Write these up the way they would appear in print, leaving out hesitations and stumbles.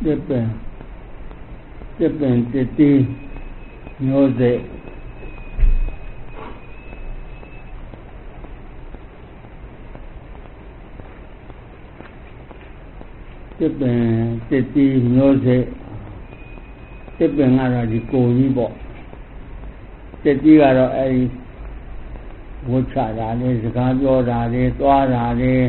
တစ်ပင်တစ်တီးမျိုးစေ့တစ်ပင်တစ်တီးမျိုးစေ့တစ်ပင်ကတော့ဒီကိုကြီးပေါ့တစ်တီးကတော့အဲဒီဝှချတာလေးစကားပြောတာလေးသွားတာလေး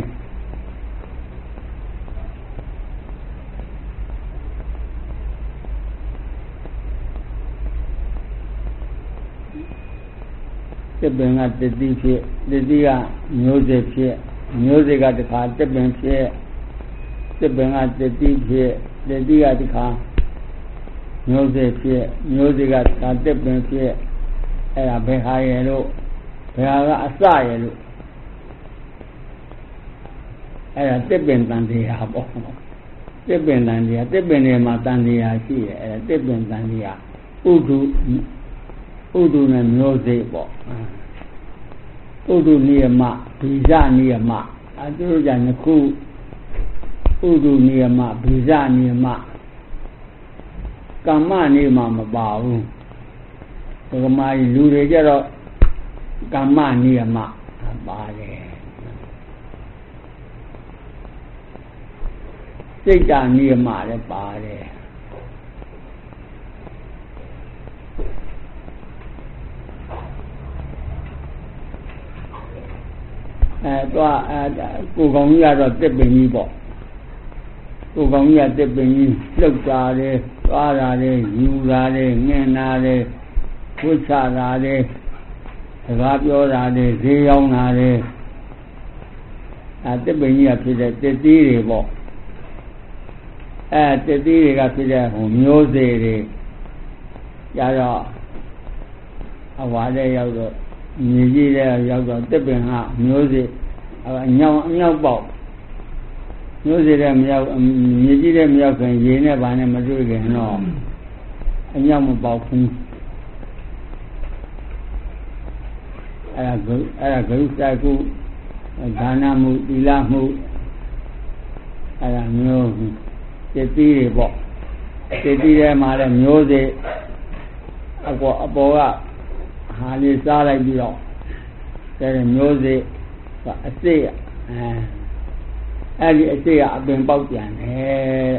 တစ်ပင်ကတစ်တီးဖြစ်တစ်တီးကမျိုးစေ့ဖြစ်မျိုးစေ့ကတခါတစ်ပင်ဖြစ်တစ်ပင်ကတစ်တီးဖြစ်တစ်တီးကတခါမျိုးစေ့ဖြစ်မျိုးစေ့ကတခါတစ်ပင်ဖြစ်အဲ့ဒါဘယ်ဟာရဲ့လို့ဘယ်ဟာကအစရဲ့လို့အဲ့ဒါတစ်ပင်တန်တရားပေါ့တစ်ပင်တန်တရားတစ်ပင်တွေမှာတန်တရားရှိရဲ့အဲ့ဒါတစ်ပင်တန်တရားဥဒုနဲ့မျိုးစေ့ပေါ့ဥဒုနိယမဗီဇနိယမအဲသူတို့ကြနှစ်ခုဥဒုနိယမဗီဇနိယမကမ္မနိယမမပါဘူးဒကမာကြီးလူတွေကြတော့ကမ္မနိယမပါတယ်စိတ်တနိယမလည်းပါတယ်ကိုကောင်ကြီးကတော့တစ်ပင်ကြီးပေါ့ကိုကောင်ကြီးကတစ်ပင်ကြီးလှုပ်တာလေသွားတာလေယူတာလေငင်တာလေဝှချတာလေစကားပြောတာလေဈေးရောက်တာလေတစ်ပင်ကြီးကဖြစ်တဲ့တစ်သီးတွေပေါ့တစ်သီးတွေကဖြစ်တဲ့မျိုးစေ့တွေကြတော့အဝါတဲ့ရောက်တော့မြေကြီးတဲ့ရောက်တော့တစ်ပင်ကမျိုးစေ့အညောက်ပေါက်မျိုးစေ့တဲ့မရောက်မြေကြီးတဲ့မရောက်ခင်ရေနဲ့ဗာနဲ့မတွေ့ခင်တော့အညောက်မပေါက်ဘူးအဲ့ဒါဂုစိုက်ကုဒါနမှုသီလမှုအဲ့ဒါမျိုးတစ်သီးတွေပေါ့တစ်သီးထဲမှာလည်းမျိုးစေ့အပေါ်ကဟာလေးစားလိုက်ပြီးတော့တဲ့မျိုးစေ့အစိတ်အဲ့ဒီအစိတ်ကအပင်ပေါက်ပြန်တယ်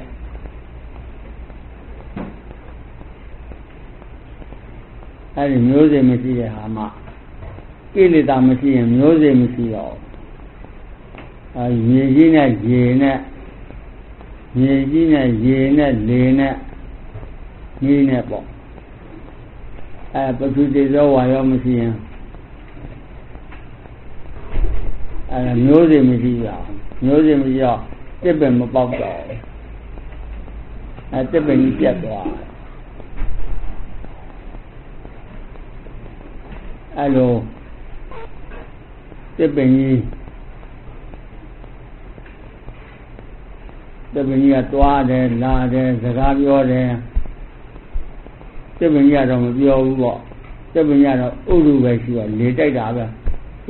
အဲ့ဒီမျိုးစေ့မရှိတဲ့ဟာမှကိလေသာမရှိရင်မျိုးစေ့မရှိတော့မြေကြီးနဲ့ရေနဲ့မြေကြီးနဲ့ရေနဲ့လေနဲ့ကြီးနဲ့ပေါ့ပသုတေဇောဝါရောမရှိရင်မျိုးစေ့မရှိရအောင်မျိုးစေ့မရှိတော့တစ်ပင်မပေါက်တော့တစ်ပင်ကြီးပြတ်သွားအဲ့လိုတစ်ပင်ကြီးကတွားတယ်လာတယ်စကားပြောတယ်တစ်ပင်ကြီးကတော့မပြောဘူးပေါ့တစ်ပင်ကြီးကတော့ဥဒုပဲရှိတော့လေတိုက်တာပဲဟူ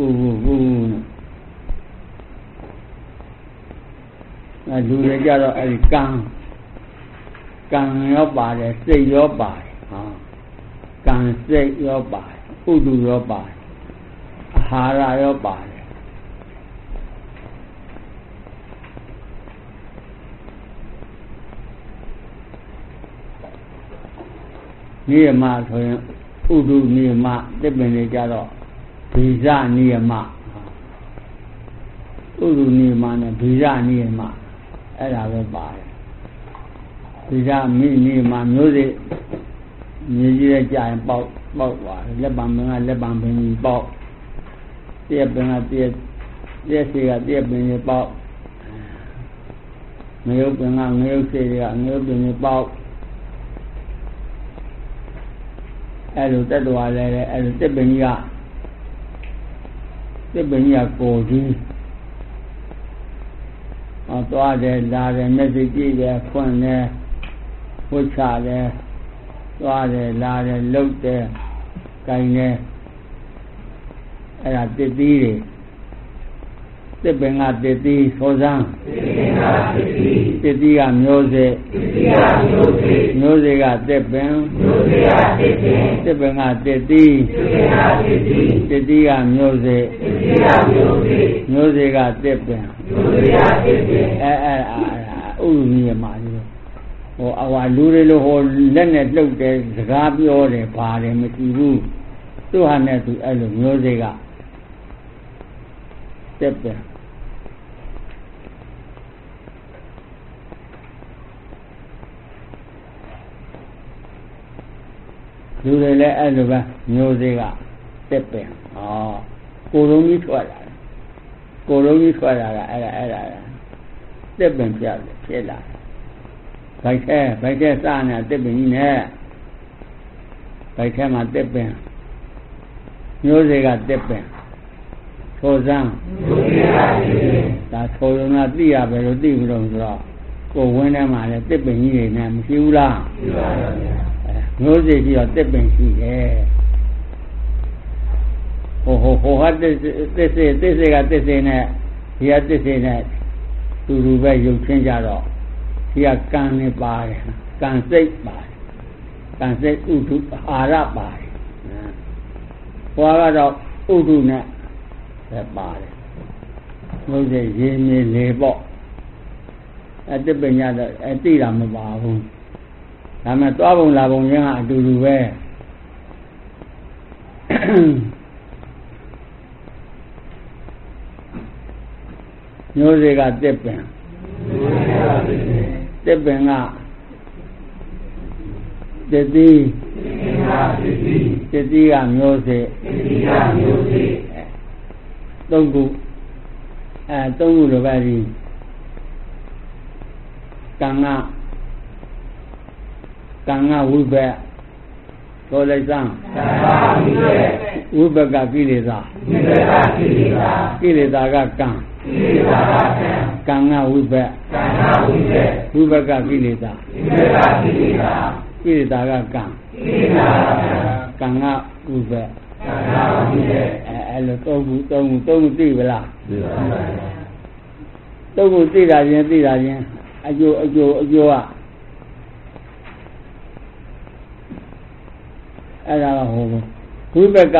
လူတွေကြတော့အဲဒီကံရောပါတယ်စိတ်ရောပါတယ်ကံစိတ်ရောပါတယ်ဥဒုရောပါတယ်အာဟာရရောပါတယ်နိယမဆိုရင်ဥဒုနိယမတစ်ပင်တွေကြတော့ဗီဇနိယမဥဒုနိယမနဲ့ဗီဇနိယမအဲ့ဒါပဲပါတယ်ဗီဇနိယမမျိုးစေ့မြေကြီးရဲ့ကြာရင်ပေါက်သွားတယ်လက်ပံပင်ကလက်ပံပင်ကြီးပေါက်တည့်ပင်ကတည့်စေကတည့်ပင်ကြီးပေါက်ငရုတ်ပင်ကငရုတ်စေကငရုတ်ပင်ကြီးပေါက်အဲ့လိုတက်သွားလဲအဲ့လိုတစ်ပင်ကြီးကကိုကြီးသွားတယ်လာတယ်မျက်စိကြည့်တယ်ဖွင့်တယ်ဝှချတယ်သွားတယ်လာတယ်လှုပ်တယ်ကိုင်တယ်အဲ့ဒါတစ်သီးတွေတစ်ပင်ကတစ်သီးသောစမ်းတစ်သီးကမျိုးစေ့မျိုးစေ့ကတစ်ပင်တစ်ပင်ကတစ်သီးတစ်သီးကမျိုးစေ့မျိုးစေ့ကတစ်ပင်ဥဒ္ဓမြင်မှာဟိုအဝါလူတွေလို့ဟိုလက်နဲ့လှုပ်တယ်စကားပြောတယ်ပါတယ်မရှိဘူးသူ့ဟာနဲ့သူအဲ့လိုမျိုးစေ့ကတစ်ပင်လူတွေလည်းအဲ့လိုပဲမျိုးစေ့ကတစ်ပင်ကိုယ်လုံးကြီးထွက်လာတယ်ကိုယ်လုံးကြီးထွက်လာတာအဲ့ဒါတစ်ပင်ဖြစ်လာဘိုက်ထဲစနေတာတစ်ပင်ကြီးနဲ့ဘိုက်ထဲမှာတစ်ပင်မျိုးစေ့ကတစ်ပင်သောစမ်းဒါသောရုံကသိရပဲလို့သိပြီးတော့ဆိုတော့ကိုယ်ဝင်းထဲမှာလည်းတစ်ပင်ကြီးတွေနဲ့မရှိဘူးလားရှိပါပါဗျာမျိုးစေ့ရှိတော့တစ်ပင်ရှိတယ်ဟိုဟာတစ်စေကတစ်စေနဲ့ဒီကတစ်စေနဲ့တူပဲရုပ်ချင်းကြတော့ဒီကကံနဲ့ပါတယ်ကံစိတ်ပါတယ်ကံစိတ်ဥဒုအာရပါတယ်ဟောကတော့ဥဒုနဲ့ပါတယ်မျိုးစေ့ရင်းမြေလေပေါ့တစ်ပင်ရတော့သိတာမပါဘူးဒါမဲ့သွားပုံလာပုံရင်းကအတူတူပဲမျိုးစေ့ကတစ်ပင်တစ်ပင်ကတစ်သီးတစ်သီးကမျိုးစေ့သုံးခုသုံးခုလိုပဲဒီကံကဝိဘက်ဆိုလိုက်စမ်းဝိဘက်ကကိလေသာကိလေသာကကံကံကဝိဘက်ဝိဘက်ကကိလေသာကိလေသာကကံကံကဝိဘက်အဲ့လိုသုံးခုသိပလားသုံးခုသိတာချင်းအကျိုးကအဲ့ဒါဟိုဝိဘက်က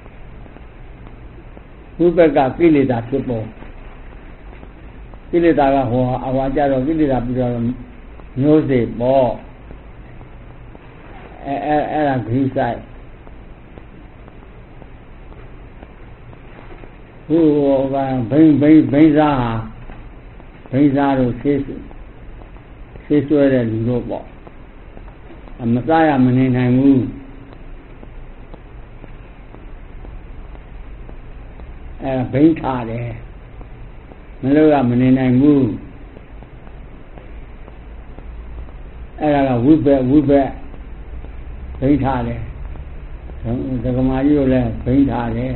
ကိလေသာဖြစ်ပေါ်ကိလေသာကဟောအဝါကြတော့ကိလေသာပြီးတော့မျိုးစေ့ပေါ့အဲ့ဒါဂိဆိုင်ဟိုဘိန်းစားတို့ဆေးဆွဲတဲ့လူတို့ပေါ့မစားရမနေနိုင်ဘူးဘိန်းထားတယ်မလို့ကမနေနိုင်ဘူးအဲ့ဒါကဝိဘက်ဘိန်းထားတယ်ဒကမာကြီးတို့လည်းဘိန်းထားတယ်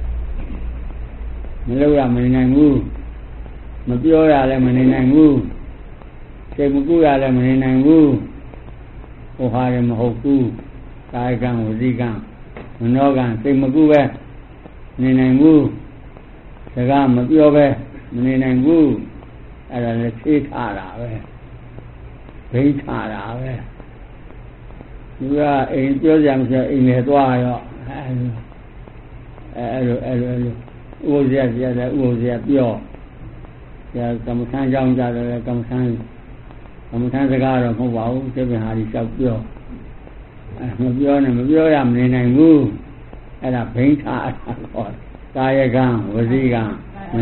မလို့ရမနေနိုင်ဘူးမပြောရလည်းမနေနိုင်ဘူးစိတ်မကူရလည်းမနေနိုင်ဘူးဟိုဟာလည်းမဟုတ်ဘူးကာယကံဝစီကံမနောကံစိတ်မကူပဲနေနိုင်ဘူးစကားမပြောပဲမနေနိုင်ဘူးအဲ့ဒါလည်းသိထားတာပဲဘိန်းထားတာပဲသူကအိမ်ပြောကြမှာအိမ်လေသွားရောအဲ့လိုဥပ္ပဇ္ဇလည်းဥပ္ပဇ္ဇပြောကမ္မထမ်းကြောင်းကြတယ်ကမ္မထမ်းစကားတော့မဟုတ်ပါဘူးသိပင်ဟာဒီလျှောက်ပြောမပြောရမနေနိုင်ဘူးအဲ့ဒါဘိန်းထားတာပေါ့ကာယကံဝစီကံမ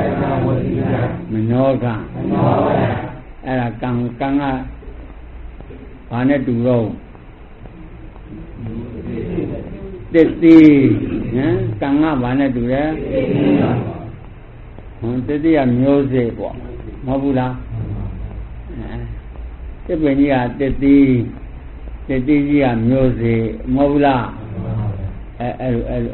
နောကံအဲ့ဒါကံကဘာနဲ့တူတော့တစ်သီးကံကဘာနဲ့တူလဲတစ်သီးကမျိုးစေ့ပေါ့မဟုတ်ဘူးလားတစ်ပင်ကြီးကတစ်သီးကြီးကမျိုးစေ့မဟုတ်ဘူးလားအဲ့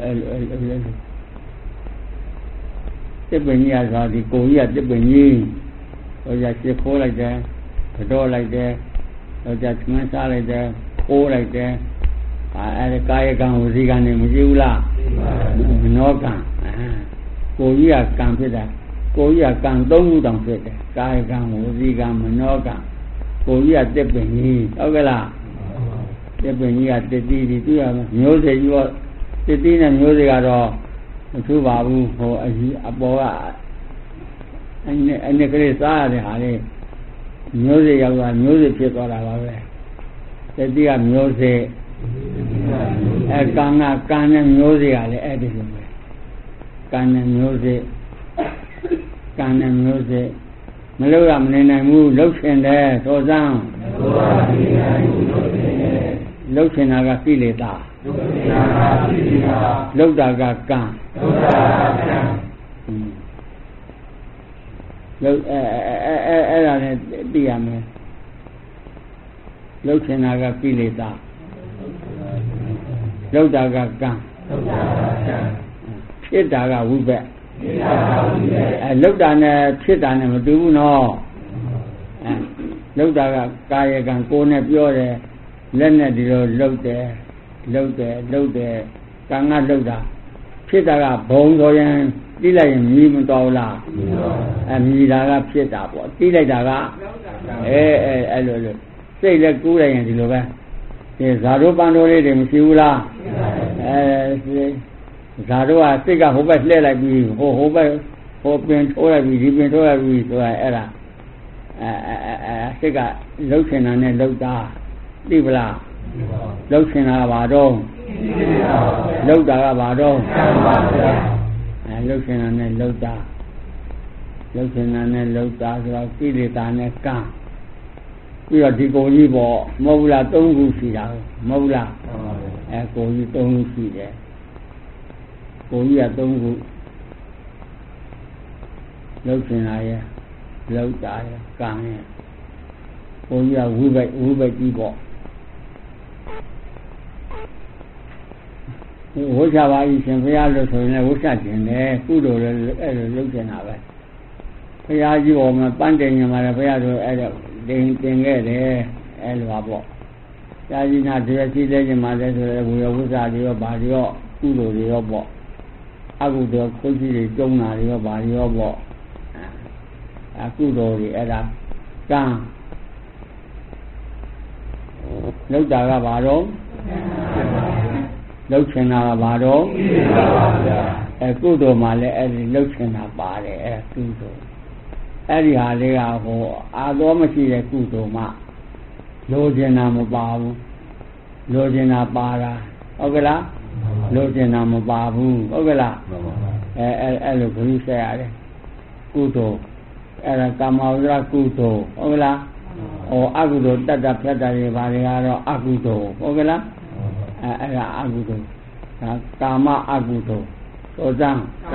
တစ်ပင်ကြီးကဆိုဒီကိုကြီးကတစ်ပင်ကြီးဟိုကြရှစ်ခိုးလိုက်တယ်တော့လိုက်တယ်ဟိုကြသမန်းစားလိုက်တယ်ခိုးလိုက်တယ်အဲ့ကာယကံဝစီကံနေမရှိဘူးလားမနောကံကိုကြီးကကံဖြစ်တာကိုကြီးကကံ3ခုတောင်ဖြစ်တယ်ကာယကံဝစီကံမနောကံကိုကြီးကတစ်ပင်ကြီးဟုတ်ကလားတစ်ပင်ကြီးကတစ်တိဒီသူရမျိုးစေ့ကြီးတော့တစ်တိနဲ့မျိုးစေ့ကတော့မထူပါဘူးဟိုအကြီးအပေါ်ကအင်းကလေးစားရတဲ့ဟာလေးမျိုးစေ့ရောက်တာမျိုးစေ့ဖြစ်သွားတာပါပဲတစ်တိကမျိုးစေ့ကံနဲ့မျိုးစေ့ကလည်းအဲ့ဒီလိုပဲကံနဲ့မျိုးစေ့ကံနဲ့မျိုးစေ့မလို့ရမနေနိုင်ဘူးလှုပ်ရှင်တယ်သောစမ်းလှုပ်ရှင်တာကကိလေသာလှုပ်တာကကံလှုပ်အဲ့ဒါနဲ့သိရမယ်လှုပ်ရှင်တာကကိလေသာလှုပ်တာကကံဖြစ်တာကဝိဘက်လှုပ်တာနဲ့ဖြစ်တာနဲ့မတူဘူးနော်လှုပ်တာကကာယကံကိုယ်နဲ့ပြောတယ်လက်နဲ့ဒီလိုလှုပ်တယ်ကံကလှုပ်တာဖြစ်တာကဘုံဆိုရင်တိလိုက်ရင်မြည်မတော်လားမြည်တာကဖြစ်တာပေါ့တိလိုက်တာကအဲ့လိုစိတ်လည်းကူးလိုက်ရင်ဒီလိုပဲဒီဇာတို့ပန်းတို့လေးတွေမရှိဘူးလားဇာတို့ကစိတ်ကဟိုဘက်လှည့်လိုက်ပြီးဟိုဘက်ဟိုပင်ထိုးလိုက်ပြီးဒီပင်ထိုးလိုက်ပြီးဆိုတာအဲ့ဒါစိတ်ကလှုပ်ရှင်တာနဲ့လှုပ်တာသိပလားလှုပ်ရှင်တာကဘာတော့လှုပ်တာကဘာတော့လှုပ်ရှင်တာနဲ့လှုပ်တာဆိုတော့ကိလေသာနဲ့ကံပြီးတော့ဒီကိုကြီးပေါ့မဟုတ်ဘူးလား3ခုရှိတာမဟုတ်ဘူးလားကိုကြီး3ခုရှိတယ်ကိုကြီးက3ခုလှုပ်ရှင်တာရဲ့လှုပ်တာရဲ့ကံရဲ့ကိုကြီးကဝိဘက်ကြီးပေါ့ဝိချပါဤရှင်ဘုရားလို့ဆိုရင်လည်းဝိချခြင်းတယ်ကုသိုလ်လည်းအဲ့လိုလုပ်နေတာပဲဘုရားကြီးပေါ်မှာပန်းတင်ညမှာလည်းဘုရားတို့အဲ့တော့တင်ခဲ့တယ်အဲ့လိုပါပေါ့ဘုရားကြီးနာတရားရှိတဲ့ညမှာလည်းဆိုလည်းဝိဝိဇ္ဇာတွေရောဗာတွေရောကုသိုလ်တွေရောပေါ့အကုသိုလ်ခုကြီးတွေကျုံတာတွေရောဗာတွေရောပေါ့အကုသိုလ်တွေအဲ့ဒါကံလောက်တာကဘာတော့လှုပ်ချင်တာကဘာတော့ကုသိုလ်မှာလည်းအဲ့ဒီလှုပ်ချင်တာပါတယ်အဲ့ကုသိုလ်အဲ့ဒီဟာလေးကဟိုအာသောမရှိတဲ့ကုသိုလ်မှလိုချင်တာမပါဘူးလိုချင်တာပါတာဟုတ်ကလားလိုချင်တာမပါဘူးဟုတ်ကလားအဲ့လိုဘုရားဆက်ရတယ်ကုသိုလ်အဲ့ဒါကာမဝဇ္ဇကုသိုလ်ဟုတ်ကလားအကုသိုလ်တတ်တာဖြတ်တာတွေဘာတွေကတော့အကုသိုလ်ဟုတ်ကလားအဲ့ဒါအကုသိုလ်ကာမအကုသိုလ်သောဇံ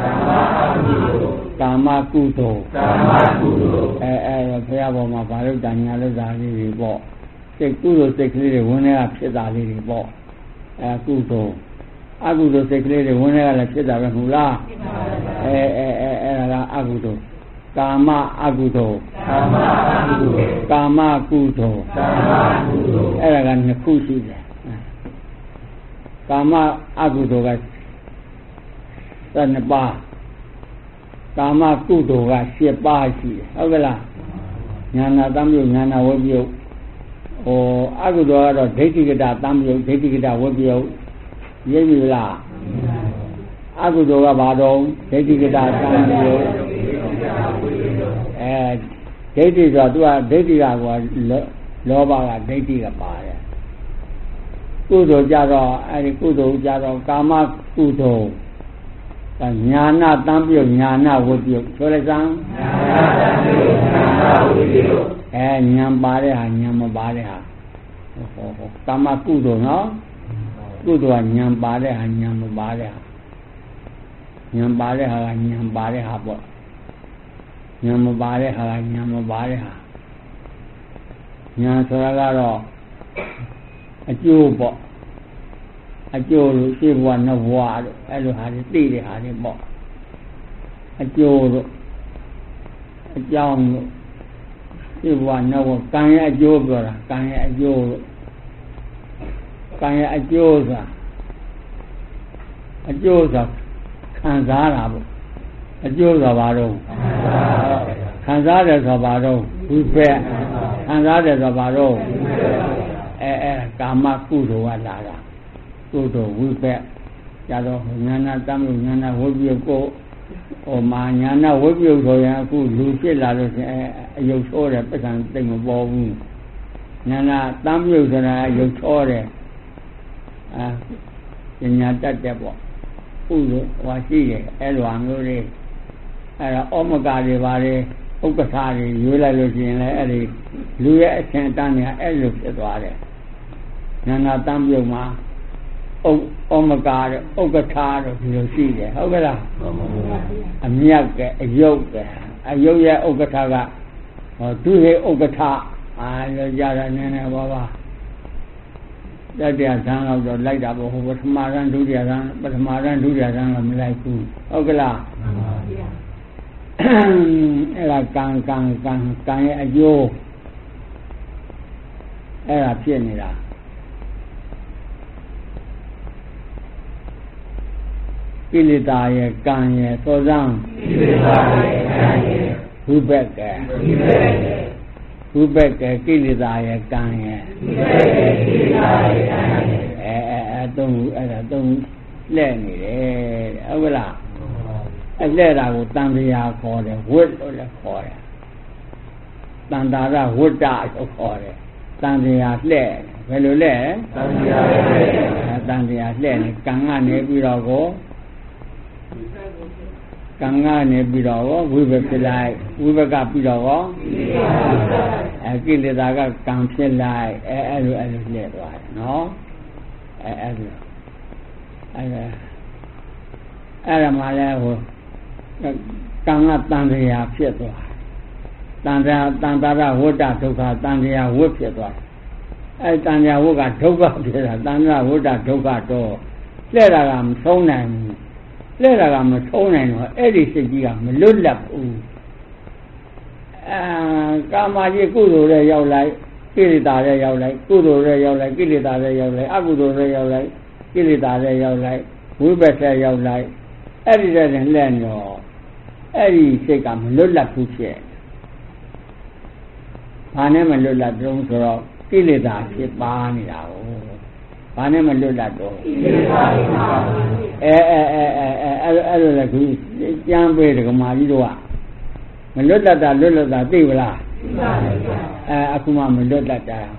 ကာမကုသိုလ်ဘုရားပေါ်မှာဘာလို့တဏှာလို့ဇာလေးတွေပေါ့စိတ်ကုသိုလ်စိတ်ကလေးတွေဝင်နေတာဖြစ်တာလေးတွေပေါ့ကုသိုလ်အကုသိုလ်စိတ်ကလေးတွေဝင်နေတာလည်းဖြစ်တာပဲမဟုတ်လားအဲ့ဒါကအကုသိုလ်ကာမအကုသိုလ်ကာမကုသိုလ်အဲ့ဒါက2ခုရှိတယ်ကာမအကုသိုလ်က12ပါးကာမကုသိုလ်က7ပါးရှိတယ်ဟုတ်ကလားဉာဏတံပြုတ်ဉာဏဝိပယုတ်အကုသိုလ်ကတော့ဒိဋ္ဌိကတတံပြုတ်ဒိဋ္ဌိကတဝိပယုတ်ရိပ်ပြီလားအကုသိုလ်ကဘာတော့ဒိဋ္ဌိကတတံပြုတ်ဒိဋ္ဌိဆိုတော့သူကဒိဋ္ဌိကလောဘကဒိဋ္ဌိကပါတယ်ကုသိုလ်ကြတော့အဲ့ဒီကုသိုလ်ကြတော့ကာမကုသိုလ်ညာနာတံပြုတ်ညာနာဝိပယုတ်ဆိုလိုက်စမ်းညာနာတံပြုတ်ညာနာဝိပယုတ်ညာပါတဲ့ဟာညာမပါတဲ့ဟာကာမကုသိုလ်နော်ကုသိုလ်ကညာပါတဲ့ဟာညာမပါတဲ့ဟာညာပါတဲ့ဟာကညာပါတဲ့ဟာပေါ့ညာမပါတဲ့ဟာကညာမပါတဲ့ဟာညာဆိုတာကတော့အကျိုးပေါ့အကျိုးလို့ရှိဘဝနဘဝတို့အဲ့လိုဟာတွေသိတဲ့ဟာတွေပေါ့အကျိုးတို့အကြောင်းတို့ရှိဘဝနဘဝကံရဲ့အကျိုးပြောတာကံရဲ့အကျိုးတို့ကံရဲ့အကျိုးဆိုတာခံစားတာပေါ့အကျိုးဆိုတာဘာလို့ခံစားတယ်ဆိုပါတော့ဝိဘက်ခံစားတယ်ဆိုပါတော့ကာမကုသိုလ်ကလာတာကုသိုလ်ဝိဘက်ကြတော့ညာနာတမ်းလို့ညာနာဝိပယကိုမာညာနာဝိပယဆိုရင်အခုလူဖြစ်လာလို့ရှိရင်အယုတ်ဆိုးတယ်ပက္ခံတိတ်မပေါ်ဘူးညာနာတမ်းပြုတ်ဆိုတာအယုတ်ချောတယ်ပညာတတ်တယ်ပေါ့ဥလို့ဟောရှိတယ်အဲ့လိုအမျိုးတွေအဲ့တော့ဩမကာတွေပါလေဥက္ကဋ္ဌတွေရွေးလိုက်လို့ရှိရင်လည်းအဲ့ဒီလူရဲ့အရှင်တန်းတွေကအဲ့လိုဖြစ်သွားတယ်ညာနာတမ်းပြုတ်မှာဩမကာတဲ့ဥက္ကဋ္ဌတို့ဒီလိုရှိတယ်ဟုတ်ကဲ့လားအမြတ်ကအယုတ်ကအယုတ်ရဲ့ဥက္ကဋ္ဌကဒုဟေဥက္ကဋ္ဌလို့ကြတာနည်းနည်းပါပါတတရားဆန်းတော့လိုက်တာပေါ့ဟိုပထမရန်ဒုတိယရန်ပထမရန်ဒုတိယရန်ကမလိုက်ဘူးဟုတ်ကဲ့လားအဲ့ဒါကံရဲ့အကျိုးအဲ့ဒါဖြစ်နေတာကိလေသာရဲ့ကံရဲ့သောဇံကိလေသာရဲ့ကံရဲ့ဝိဘက်ကဝိဘက်ကကိလေသာရဲ့ကံရဲ့ဝိဘက်ကကိလေသာရဲ့ကံရဲ့သုံးအဲ့ဒါသုံးလဲ့နေတယ်ဟုတ်ကလားအဲ့လဲ့တာကိုတန်တရားခေါ်တယ်ဝိလို့လည်းခေါ်တယ်တန်တာရဝိတ္တလို့ခေါ်တယ်တန်တရားလှဲ့ဘယ်လိုလဲတန်တရားလှဲ့တန်တရားလှဲ့နေကံကနေပြီးတော့ကိုကံကနေပြီးတော့ဝိဘက်ဖြစ်လိုက်ဝိဘက်ကပြီးတော့ကိလေသာကကံဖြစ်လိုက်အဲ့လိုလှည့်သွားတယ်နော်အဲ့ဒါမှလည်းဟိုကံကတန်တရားဖြစ်သွားတန်တာရဝတ္တဒုက္ခတန်တရားဝတ်ဖြစ်သွားအဲ့တန်တရားဝတ်ကဒုက္ခဖြစ်တာတန်တရားဝတ္တဒုက္ခတော့လှည့်တာကမဆုံးနိုင်ဘူးလဲတာကမဆုံးနိုင်တော့အဲ့ဒီစိတ်ကြီးကမလွတ်လပ်ဘူးကာမကြီးကုသိုလ်ရဲ့ရောက်လိုက်ကိလေသာရဲ့ရောက်လိုက်ကုသိုလ်ရဲ့ရောက်လိုက်ကိလေသာရဲ့ရောက်လိုက်အကုသိုလ်ရဲ့ရောက်လိုက်ကိလေသာရဲ့ရောက်လိုက်ဝိဘက်ရဲ့ရောက်လိုက်အဲ့ဒီတဲ့လက်တော့အဲ့ဒီစိတ်ကမလွတ်လပ်ဘူးဖြစ်ဘာနဲ့မလွတ်လပ်တုံးဆိုတော့ကိလေသာဖြစ်ပါနေတာကိုဘာနဲ့မလွတ်လပ်တော့ကိလေသာဖြစ်ပါအဲ့လိုလည်းခုကြမ်းပေးတယ်ကမာကြီးတို့ကမလွတ်လပ်တာသိပါလားသိပါဗျာအခုမှမလွတ်လပ်တာ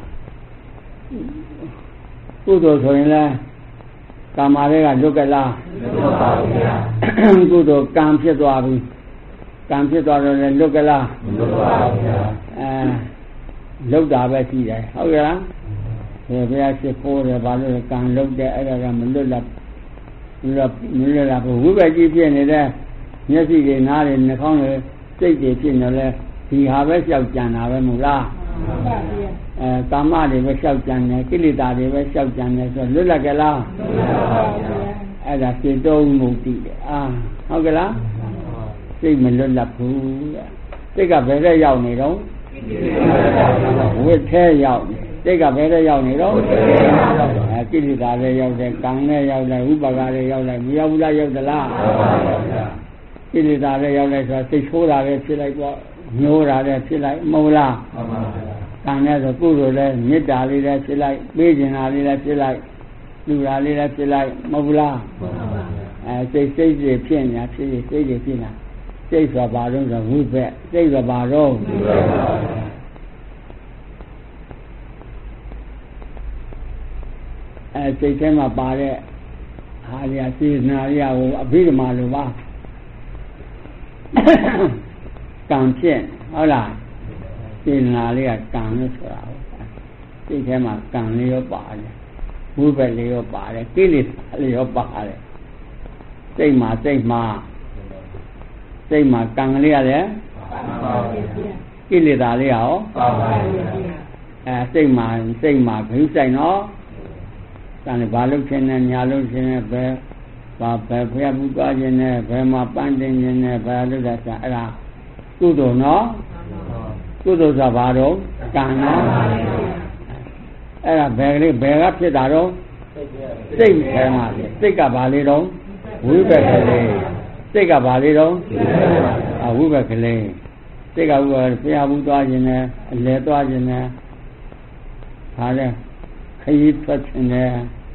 ကုသိုလ်ဆိုရင်လည်းကာမတွေကလွတ်ကြလားလွတ်ပါဘူးဗျာကုသိုလ်ကံဖြစ်သွားပြီကံဖြစ်သွားတော့လည်းလွတ်ကြလားမလွတ်ပါဘူးဗျာလွတ်တာပဲရှိတယ်ဟုတ်ကဲ့လားဘုရားရှိခိုးတယ်ဘာလို့ကံလွတ်တဲ့အဲ့ဒါကမလွတ်လပ်မလွတ်လပ်ဘူးဝိဘက်ကြီးဖြစ်နေတဲ့မျက်စိတွေနားတွေနှာခေါင်းတွေစိတ်တွေဖြစ်နေလဲဒီဟာပဲလျှောက်ကြံတာပဲမဟုတ်လားမှန်ပါဗျာကာမတွေပဲလျှောက်ကြံတယ်ကိလေသာတွေပဲလျှောက်ကြံတယ်ဆိုလွတ်လပ်ကြလားလွတ်လပ်ပါဗျာအဲ့ဒါစိတ်တော်မှုတည်တယ်ဟုတ်ကဲ့လားစိတ်မလွတ်လပ်ဘူးစိတ်ကဘယ်နဲ့ရောက်နေတော့ဝိထဲရောက်နေစိတ်ကဘယ်နဲ့ရောက်နေတော့ကိလေသာတွေရောက်တယ်ကံနဲ့ရောက်တယ်ဥပါကတွေရောက်တယ်မရောက်ဘူးလားရောက်သလားကိလေသာတွေရောက်တယ်ဆိုတော့စိတ်ဆိုးတာပဲဖြစ်လိုက်ပေါ့ညှိုးတာလည်းဖြစ်လိုက်မဟုတ်လားကံနဲ့ဆိုကုသိုလ်လည်းမေတ္တာလေးလည်းဖြစ်လိုက်ပေးခြင်းတာလေးလည်းဖြစ်လိုက်လူတာလေးလည်းဖြစ်လိုက်မဟုတ်လားစိတ်တွေဖြစ်နေတာဖြစ်စိတ်တွေဖြစ်နေတာစိတ်ဆိုပါတော့ဆိုဝိဘက်စိတ်ဆိုပါတော့စိတ်ထဲမှာပါတဲ့ဟာရစေနာရဟိုအဘိဓမ္မာလိုပါကံဖြစ်ဟုတ်လားစေနာလေးကကံလို့ဆိုတာစိတ်ထဲမှာကံလေးရောပါတယ်ဝိဘက်လေးရောပါတယ်ကိလေသာလေးရောပါတယ်စိတ်မှာကံလေးရတယ်ကိလေသာလေးရောပါပါစိတ်မှာဂရုစိုက်နော်တန်ဘာလို့ခြင်းနဲ့ညာလို့ခြင်းနဲ့ဘယ်ဖျက်ဘူးသွားခြင်းနဲ့ဘယ်မှာပန်းတင်ခြင်းနဲ့ဘယ်လို့လဲဆိုအဲ့ဒါကုသိုလ်နော်ကုသိုလ်ဆိုဘာတော့ကံနော်အဲ့ဒါဘယ်ကဖြစ်တာတော့စိတ်ထဲမှာစိတ်ကဘာလေးတော့ဝိဘက်ကလေးစိတ်ကဘာလေးတော့ဝိဘက်ကလေးစိတ်ကဘုရားဘူးသွားခြင်းနဲ့အလဲသွားခြင်းနဲ့ဟာလဲခရီးထွက်ခြင်းနဲ့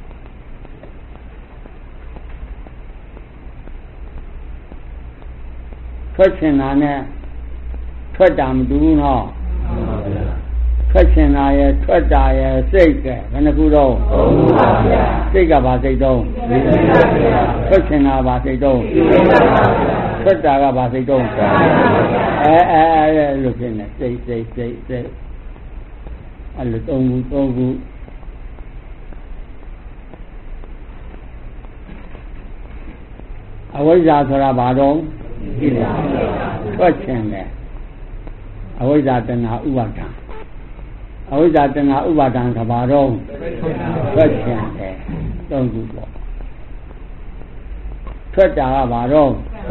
ထွက်ခြင်းနာနဲ့ထွက်တာမတူဘူးနော်ထွက်ခြင်းနာရဲ့ထွက်တာရဲ့စိတ်ကဘယ်နှခုတော့စိတ်ကဘာစိတ်တော့ထွက်ခြင်းနာဘာစိတ်တော့ထွက်တာကဘာစိတ်တော့လို့ဖြစ်နေစိတ်အဲ့လိုသုံးခုအဝိဇ္ဇာဆိုတာဘာတော့ထွက်ခြင်းလေအဝိဇ္ဇာတဏှာဥပါဒံအဝိဇ္ဇာတဏှာဥပါဒံကဘာတော့ထွက်ခြင်းလေသုံးခုပေါ့ထွက်တာကဘာတော့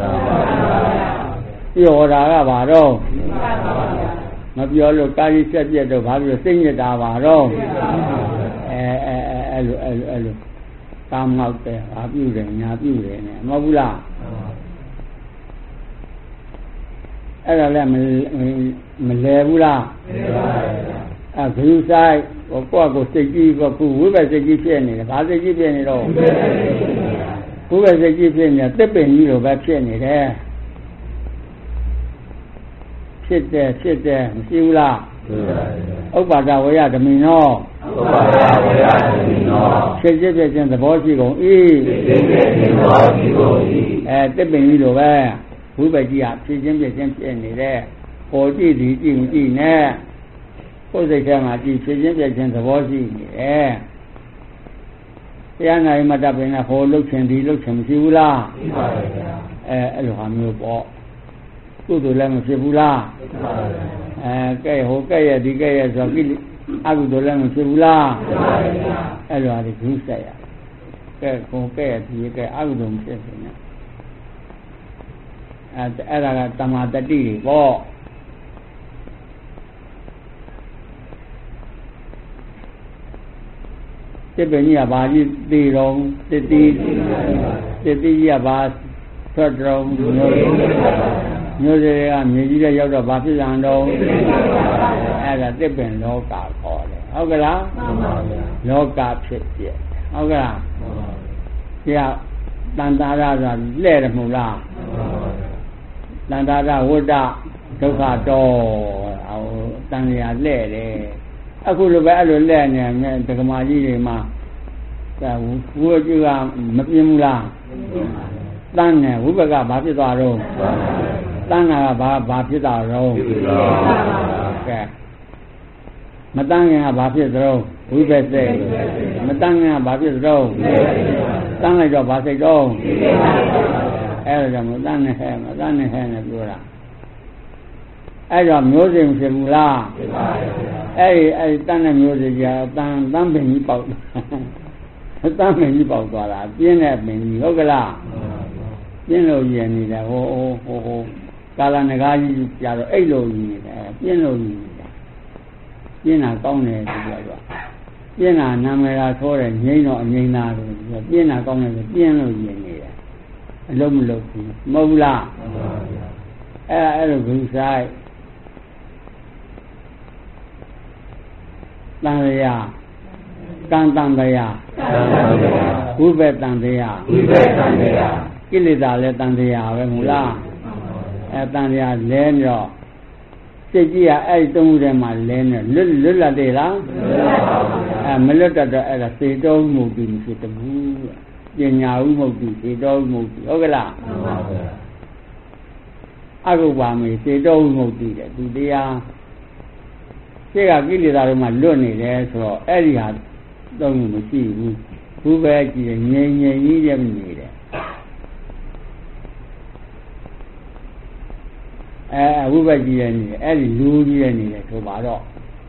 ပြောတာကဘာတော့မပြောလို့ကာယဆက်ပြက်တော့ဘာလို့စိတ်ညစ်တာပါတော့အဲ့လိုကာမောက်တယ်ဘာပြုတယ်ညာပြုတယ်နဲ့မဟုတ်ဘူးလားအဲ့ဒါလည်းမလဲဘူးလားအဲ့ဘုရားဆိုင်ကိုယ့်ကိုစိတ်ကြီးကိုဝိပဿစိတ်ကြီးဖြစ်နေတယ်ဘာစိတ်ကြီးဖြစ်နေတော့ဝိပဿစိတ်ကြီးဖြစ်နေတစ်ပင်ကြီးလိုပဲဖြစ်နေတယ်ဖြစ်တယ်မရှိဘူးလားဥပ္ပါဒဝေယဓမီနောဖြစ်ခြင်းသဘောရှိကုန်၏တစ်ပင်ကြီးလိုပဲဝိပဿကြီးကဖြစ်ခြင်းဖြစ်နေတဲ့ပေါ်ကြည့်ဒီကြည့်မကြည့်နဲ့ကိုယ်စိတ်ထဲမှာကြည့်ဖြစ်ခြင်းသဘောရှိနေတယ်တရားနာယမတပင်နဲ့ဟောလှုပ်ခြင်းဒီလှုပ်ခြင်းမရှိဘူးလားရှိပါရဲ့ဗျာအဲ့လိုဟာမျိုးပေါ့ကုသိုလ်လည်းမဖြစ်ဘူးလားဖြစ်ပါရဲ့ကဲဟိုကဲ့ရဲ့ဒီကဲ့ရဲ့ဆိုကိအကုသိုလ်လည်းမဖြစ်ဘူးလားဖြစ်ပါရဲ့ဗျာအဲ့လိုဟာဒီကျူးဆက်ရကဲဟိုကဲ့ဒီကဲ့အကုသိုလ်မဖြစ်ဘူးနဲ့အဲ့ဒါကတမာတတိတွေပေါ့တစ်ပင်ကြီးကဘာကြီးသေတော့တစ်တိကြီးကဘာထွက်တော့မျိုးစေ့ကမြေကြီးတဲ့ရောက်တော့ဘာဖြစ်လာတော့အဲ့ဒါတစ်ပင်လောကခေါ်တယ်ဟုတ်ကလားမှန်ပါဗျာလောကဖြစ်ပြဟုတ်ကလားမှန်ပါဗျာတန်တာရဆိုတာလဲ့တယ်မဟုတ်လားမှန်ပါဗျာတန်တာရဝတ္တဒုက္ခတော့တန်ရာလဲ့တယ်အခုလိုပဲအဲ့လိုလဲ့နေတယ်ဒကမာကြီးတွေမှာဝိပကမပြင်းဘူးလားတန်းနေဝိပကဘာဖြစ်သွားတော့တန်းနာကဘာဖြစ်သွားတော့ကဲမတန်းခင်ကဘာဖြစ်တော့ဝိပဿစိတ်မတန်းခင်ကဘာဖြစ်တော့တန်းလိုက်တော့ဘာစိတ်တော့အဲ့ဒါကြောင့်မတန်းနေဟဲ့နဲ့ပြောတာအဲ့တော့မျိုးစိမ်ဖြစ်ဘူးလားဖြစ်ပါရဲ့အဲ့တန်းတဲ့မျိုးစိမ်ကတန်းပင်ကြီးပေါက်တန်းပင်ကြီးပေါက်သွားတာပြင်းတဲ့ပင်ကြီးဟုတ်ကလားပြင်းလို့ရနေတယ်ဟိုကာလနဂါးကြီးကြတော့အဲ့လိုရနေတယ်ပြင်းလို့ရနေတာပြင်းတာကောင်းတယ်ဆိုတော့ပြင်းတာနာမည်သာဆိုတယ်ငိမ့်တော့အငိမ့်သားလို့ပြင်းတာကောင်းတယ်ဆိုပြင်းလို့ရနေတယ်အလုံးမလုံးဘူးမဟုတ်ဘူးလားအဲ့လိုဂုဏ်ဆိုင်တန်ရကံတန်တရားဝိပဿတန်တရားကိလေသာလည်းတန်တရားပဲမဟုတ်လားတန်တရားလဲတော့စိတ်ကြီးကအဲ့ဒီသုံးခုထဲမှာလဲနေလွတ်လပ်တယ်လားမလွတ်တတ်တော့အဲ့ဒါစေတောမှုတည်မရှိတဘူးပညာဥမှုတည်စေတောမှုတည်ဟုတ်ကလားအကုပ္ပါမေစေတောဥမှုတည်တယ်သူတရားစိတ်ကကိလေသာတွေမှာလွတ်နေတယ်ဆိုတော့အဲ့ဒီဟာသုံးခုမရှိဘူးဘုပဲကြည့်ငြိမ်ကြီးတဲ့နေတယ်ဝိပဿနာကြီးရဲ့နေတယ်အဲ့ဒီလူကြီးရဲ့နေတယ်ဆိုပါတော့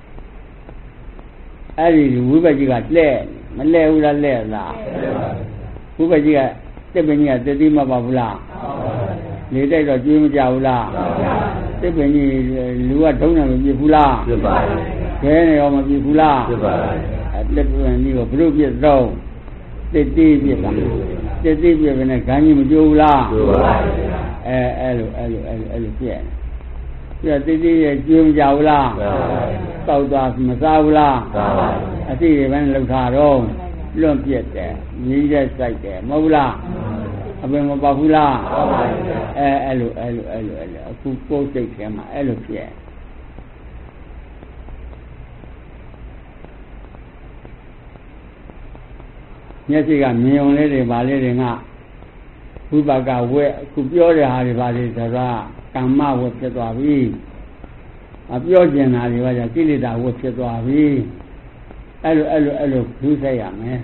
အဲ့ဒီဝိပဿနာကြီးကလှဲ့မလှဲ့ဘူးလားလှဲ့လားဝိပဿနာကြီးကတစ်ပင်ကြီးကတတိမပါဘူးလားလေတိုက်တော့ကျွေးမကြဘူးလားတစ်ပင်ကြီးလူကဒုံးနေမပြစ်ဘူးလားပြစ်ပါဘူးခဲနေရောမပြစ်ဘူးလားပြစ်ပါဘူးတစ်ပင်ကြီးကိုဘုရုပြစ်တော့တစ်တိပြစ်ပါတိတိပြပြနဲ့ခန်းကြီးမကြိုးဘူးလားကြိုးပါဘူးအဲ့လိုပြည့်ပြတိတိရဲ့ကြိုးမကြဘူးလားတောက်သွားမစားဘူးလားအတိတွေပဲလှုပ်ထားတော့လွန့်ပြက်တယ်ညီးရက်စိုက်တယ်မဟုတ်လားအပင်မပေါက်ဘူးလားအဲ့လိုအခုကိုယ်စိတ်ထဲမှာအဲ့လိုဖြစ်မျက်စိကမြင်ုံလေးတွေဗာလေးတွေကဝိပါကဝဲအခုပြောတဲ့ဟာတွေဗာလေးဆိုတော့ကမ္မဝဲဖြစ်သွားပြီအပြောကျင်တာတွေဗာကြကိလေသာဝဲဖြစ်သွားပြီအဲ့လိုဒုဆက်ရမယ်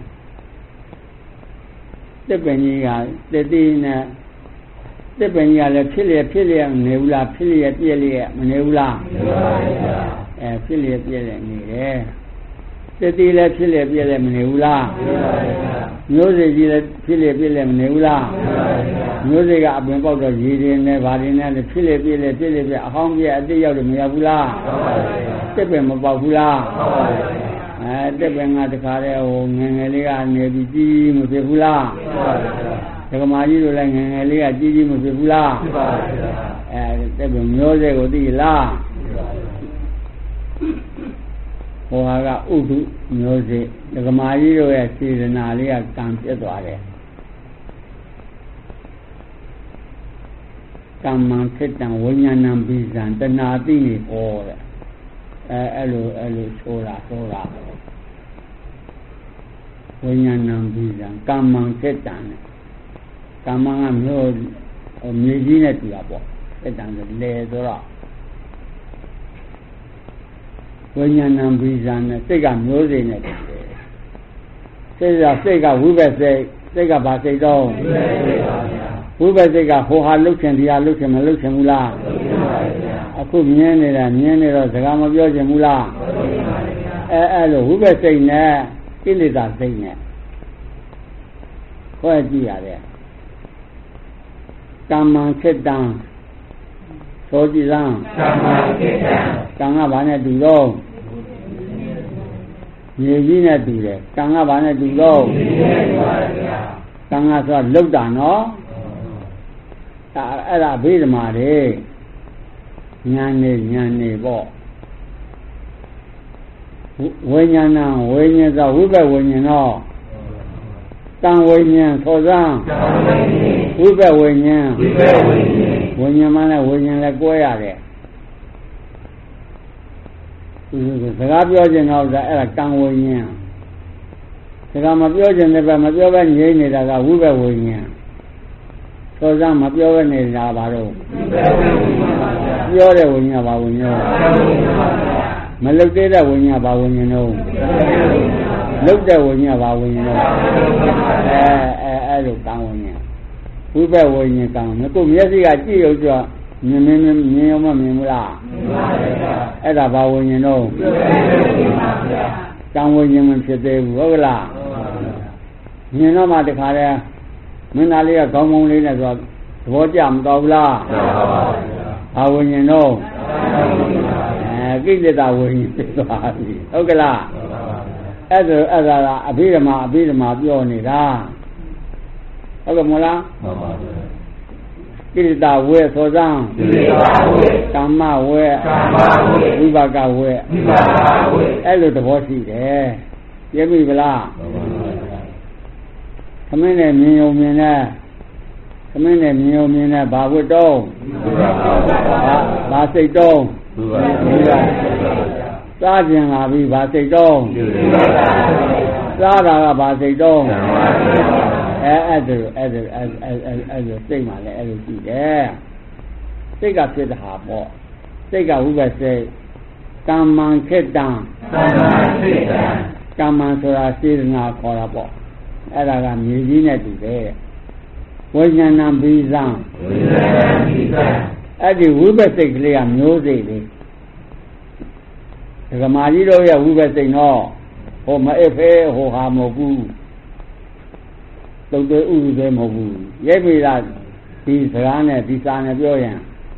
တစ်ပင်ကြီးကတတိနဲ့တစ်ပင်ကြီးကလည်းဖြစ်လျက်မနေဘူးလားဖြစ်လျက်ပြည့်လျက်မနေဘူးလားနေပါဗျာဖြစ်လျက်ပြည့်လျက်နေတယ်တတိလည်းဖြစ်လျက်ပြည့်လျက်မနေဘူးလားနေပါဗျာမျိုးစေ့ကြီးလည်းဖြစ်လျက်ပြည့်လျက်မနေဘူးလားနေပါဗျာမျိုးစေ့ကအပင်ပေါက်တော့ရေတွေနဲ့ဗာတွေနဲ့လည်းဖြစ်လျက်ပြည့်လျက်အဟောင်းပြည့်အတိတ်ရောက်တယ်မရောက်ဘူးလားမှန်ပါဗျာတစ်ပင်မပေါက်ဘူးလားမှန်ပါဗျာတက်ပင်ကတခါတည်းဟိုငယ်လေးကနေပြီးကြီးမဖြစ်ဘူးလားဖြစ်ပါဗျာဒကမာကြီးတို့လည်းငယ်လေးကကြီးမဖြစ်ဘူးလားဖြစ်ပါဗျာတက်ပင်မျိုးစေ့ကိုသိလားဟိုဟာကဥဒုမျိုးစေ့ဒကမာကြီးတို့ရဲ့စေတနာလေးကကံဖြစ်သွားတယ်ကမ္မံဖြစ်တံဝိညာဏံပိဇံတဏှာတိနေဟောတဲ့အဲ့လိုဆိုတာဝိညာဏံပိဇံကမ္မံဖြစ်တံကမ္မံကမျိုးမြေကြီးနဲ့တူတာပေါ့ဖြစ်တံဆိုလေဆိုတော့ဝိညာဏံပိဇံနဲ့စိတ်ကမျိုးစိတ်နဲ့တူတယ်စိတ်ကဝိဘက်စိတ်ကဘာစိတ်တော့ဝိဘက်စိတ်ကဟိုဟာလှုပ်ချင်ဒီဟာလှုပ်ချင်မလှုပ်ချင်ဘူးလားအခုမြင်နေတော့စကားမပြောချင်ဘူးလားအဲ့လိုဝိဘက်စိတ်နဲ့ကိလေသာစိတ်နဲ့ခွဲကြည့်ရတယ်ကမ္မံခေတ္တံဆိုကြည့်စမ်းကမ္မံခေတ္တံကံကဘာနဲ့တူတော့မြေကြီးနဲ့တူတယ်ကံကဘာနဲ့တူတော့ကံကဆိုလှုပ်တာနော်အဲ့ဒါဘိဓမာတွေဉာဏ်နေပေါ့ဝိညာဏဝိညာဉ်ဆိုဝိဘက်ဝိညာဉ်တော့ကံဝိညာဉ်သောစံဝိဘက်ဝိညာဉ်ဝိညာဉ်မှလည်းဝိညာဉ်လည်းကွဲရတယ်စကားပြောခြင်းတော့အဲ့ဒါကံဝိညာဉ်စကားမပြောခြင်းလည်းပဲမပြောပဲငြိမ့်နေတာကဝိဘက်ဝိညာဉ်သောစံမပြောပဲနေတာဘာလို့ပြောတဲ့ဝိညာဉ်ဘာဝိညာဉ်မလုတ်သေးတဲ့ဝိညာဉ်ဘာဝိညာဉ်တော့လုတ်တဲ့ဝိညာဉ်ဘာဝိညာဉ်တော့အဲ့လိုကံဝိညာဉ်ဝိဘက်ဝိညာဉ်ကံမကိုမျက်စိကကြည့်ရုံဆိုမြင်ရောမမြင်ဘူးလားအဲ့ဒါဘာဝိညာဉ်တော့ကံဝိညာဉ်မဖြစ်သေးဘူးဟုတ်လားမြင်တော့မှတခါတည်းမင်းသားလေးကခေါင်းမုံလေးနဲ့ဆိုသဘောကျမတော်ဘူးလားဘာဝိညာဉ်တော့ကိလေသာဝိညာဉ်ဖြစ်သွားပြီဟုတ်ကလားအဲ့ဒါကအဘိဓမ္မာပြောနေတာဟုတ်ကဲ့မလားကိလေသာဝဲသောစံကမ္မဝဲဝိပါကဝဲအဲ့လိုသဘောရှိတယ်ပြည့်ပြီဗလားသမင်းနဲ့မြင်ုံမြင်နဲ့ဘာဝတ်တော့ဘာစိတ်တော့စားကျင်လာပြီဘာစိတ်တော့စားတာကဘာစိတ်တော့အဲ့ဒါစိတ်မှလည်းအဲ့လိုရှိတယ်စိတ်ကဖြစ်တာပေါ့စိတ်ကဝိပဿစိတ်ကမ္မံခေတ္တံကမ္မံဆိုတာစေတနာခေါ်တာပေါ့အဲ့ဒါကမြေကြီးနဲ့တူတယ်ဝိညာဏံဘိဇံအဲ့ဒီဝိပဿစိတ်ကလေးကမျိုးစိတ်လေးဒကမာကြီးတို့ရဲ့ဝိပဿစိတ်တော့ဟိုမအဖေဟိုဟာမဟုတ်ဘူးတုတ်သေးဥပဒေမဟုတ်ဘူးရိပ်မိလားဒီစကားနဲ့ဒီစာနဲ့ပြောရင်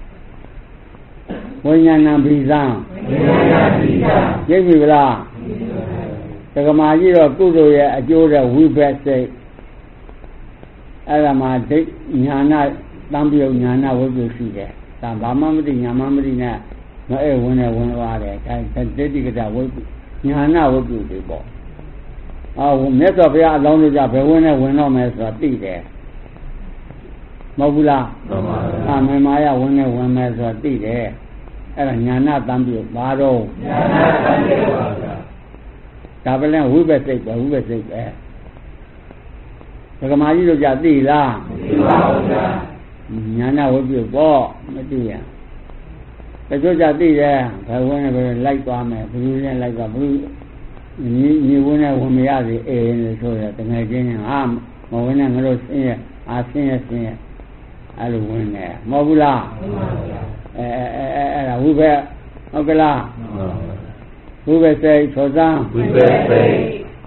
ဝိညာဏံဘိဇံရိပ်မိလားဒကမာကြီးတော့ကုသိုလ်ရဲ့အကျိုးတဲ့ဝိပဿစိတ်အဲ့ဒါမှဒိဋ္ဌညာနာတံပြုတ်ညာနာဝိပုရှိတယ်ဒါဘာမှမသိညာမှမသိနဲ့မအဲ့ဝင်နေဝင်သွားတယ်အဲဒိဋ္ဌိကတဝိပုညာနာဝိပုတွေပေါ့မြတ်စွာဘုရားအလောင်းတို့ကြဘယ်ဝင်နဲ့ဝင်တော့မယ်ဆိုတာသိတယ်မဟုတ်ဘူးလားမှန်ပါဗျာမေမာယဝင်နဲ့ဝင်မယ်ဆိုတာသိတယ်အဲ့ဒါညာနာတံပြုတ်ဘာတော့ညာနာတံပြုတ်ပါဗျာဒါပဲလဲဝိပဿိတ်ပဲဝိပဿိတ်ပဲဒကမာကြီးတို့ကြသိလားသိပါဘူးဗျာညာနာဝိပုပေါ့မသိရတချို့ကြသိတယ်ဘယ်ဝင်နဲ့ဘယ်လိုက်သွားမယ်ဘယ်လိုနဲ့လိုက်သွားဘယ်လိုညီဝင်နဲ့ဝင်မရစေအေးလို့ဆိုရတကယ်ချင်းဟာမဝင်နဲ့ငါတို့ဆင်းရဲဆင်းရဲအဲ့လိုဝင်နေမဟုတ်ဘူးလားမှန်ပါဗျာအဲ့ဒါဝိဘက်ဟုတ်ကလားမှန်ပါဗျာဝိဘက်စိတ်သောသံဝိဘက်စိတ်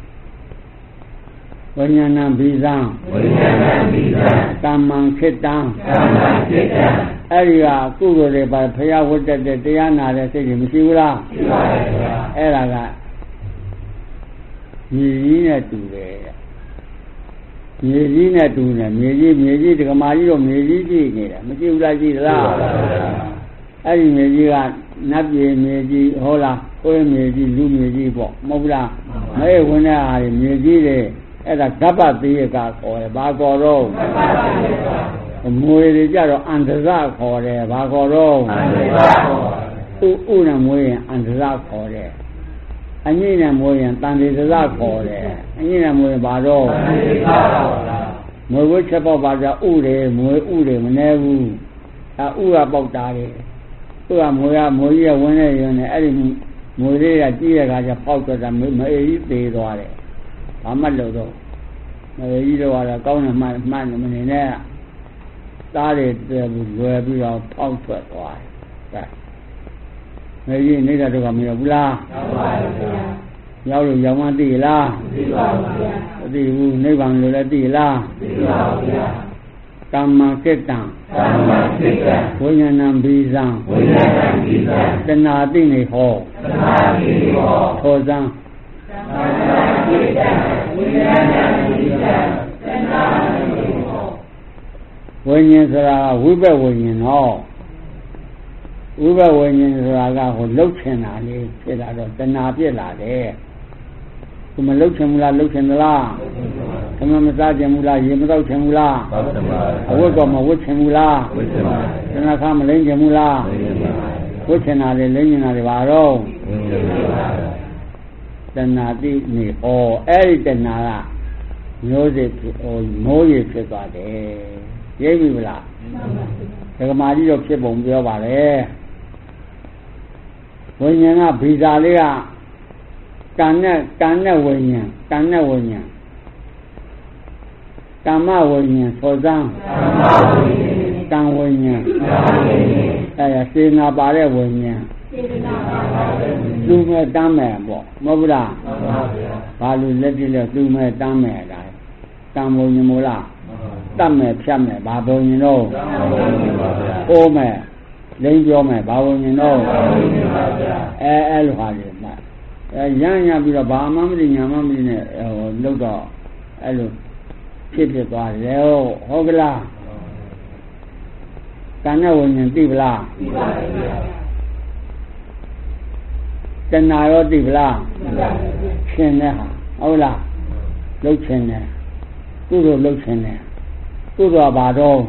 ဝိညာဏဘိဇံဝိညာဏဘိဇံကမ္မံခိတ္တံကမ္မံခိတ္တံအဲ့ဒီကကုသိုလ်တွေပါဖရာဝတ်တက်တဲ့တရားနာတဲ့စိတ်တွေမရှိဘူးလားရှိပါတယ်ဗျာအဲ့ဒါကမြေကြီးနဲ့တူတယ်မြေကြီးနဲ့တူတယ်မြေကြီးဒကမာကြီးတော့မြေကြီးကြည့်နေတယ်မရှိဘူးလားကြည့်သလားအဲ့ဒီမြေကြီးကနတ်ပြည်မြေကြီးဟုတ်လားကိုယ်မြေကြီးလူမြေကြီးပေါ့မဟုတ်ဘူးလားမဲဝင်တဲ့အားမြေကြီးတွေအဲ့ဒါဓပ္ပတိယကခေါ်တယ်ဘာခေါ်တော့ဓပ္ပတိယကမွေတွေကြတော့အန္တဇခေါ်တယ်ဘာခေါ်တော့အန္တဇခေါ်တယ်ဥနဲ့မွေရင်အန္တဇခေါ်တယ်အညိနဲ့မွေရင်တန်တေသဇခေါ်တယ်အညိနဲ့မွေရင်ဘာတော့တန်တေသဇခေါ်တာမွေဝတ်ချက်ပေါက်ပါကြဥတယ်မွေဥတယ်မနေဘူးဥကပေါက်တာလေသူကမွေကြီးကဝင်နေရင်လည်းအဲ့ဒီမွေလေးကကြီးရကကြပေါက်တော့တာမအေးကြီးသေးသွားတယ်ဘာမှလို့တော့မအေးကြီးတော့ကတော့ကောင်းတယ်မှန်မနေနဲ့သားတွေလွယ်ပြီးတော့ဖောက်ထွက်သွားတယ်မကြီးနေတာတော့မရဘူးလားရောက်ပါဘူးဗျာရောက်လို့ရောက်မှသိလားသိပါဘူးဗျာမသိဘူးနိဗ္ဗာန်လို့လည်းသိလားသိပါဘူးဗျာကမ္မကိတ္တံဝိညာဏံဘိဇံတဏှာတိနေဟောသောဇံဝိညာဉ်ဆိုတာဝိဘက်ဝိညာဉ်တော့ဝိဘက်ဝိညာဉ်ဆိုတာကဟိုလှုပ်ချင်တာလေးဖြစ်လာတော့တဏှာပြစ်လာတယ်သူမလှုပ်ချင်ဘူးလားလှုပ်ချင်သလားသမမစားချင်ဘူးလားရေမတော့ချင်ဘူးလားအဝတ်ကမဝတ်ချင်ဘူးလားတဏှာခမလိမ့်ချင်ဘူးလားဝတ်ချင်တာလေလိမ့်ချင်တာတွေပါတော့တဏှာတိနေဩအဲ့ဒီတဏှာကမျိုးစေ့မိုးရေဖြစ်သွားတယ်ရိပ်ပြီမလားဒကမာကြီးတော့ဖြစ်ပုံပြောပါလေဝိညာဉ်ကဗီဇာလေးကကံနဲ့ဝိညာဉ်ကံနဲ့ဝိညာဉ်ကမ္မဝိညာဉ်သောဇံကံဝိညာဉ်အဲ့ဒါစေနာပါတဲ့ဝိညာဉ်လူမဲ့တမ်းမဲ့ပေါ့မဟုတ်ဘူးလားဘာလို့လက်ပြလဲလူမဲ့တမ်းမဲ့လားကံဝိညာဉ်မို့လားတတ်မဲ့ဖြတ်မဲ့ဘာဘုံရင်တော့အိုးမဲ့လိမ့်ပြောမဲ့ဘာဘုံရင်တော့အဲ့လိုဟာတွေမှရမ်းပြီးတော့ဘာမှမသိညာမှမသိနဲ့လုတ်တော့အဲ့လိုဖြစ်သွားတယ်ဟုတ်ကလားကံနဲ့ဝိညာဉ်သိပလားသိပါဘူးဗျာတဏှာရောသိပလားသိပါဘူးရှင်တဲ့ဟာဟုတ်လားလုတ်ရှင်တယ်သူ့လိုလုတ်ရှင်တယ်သူ့တော့ဘာတော့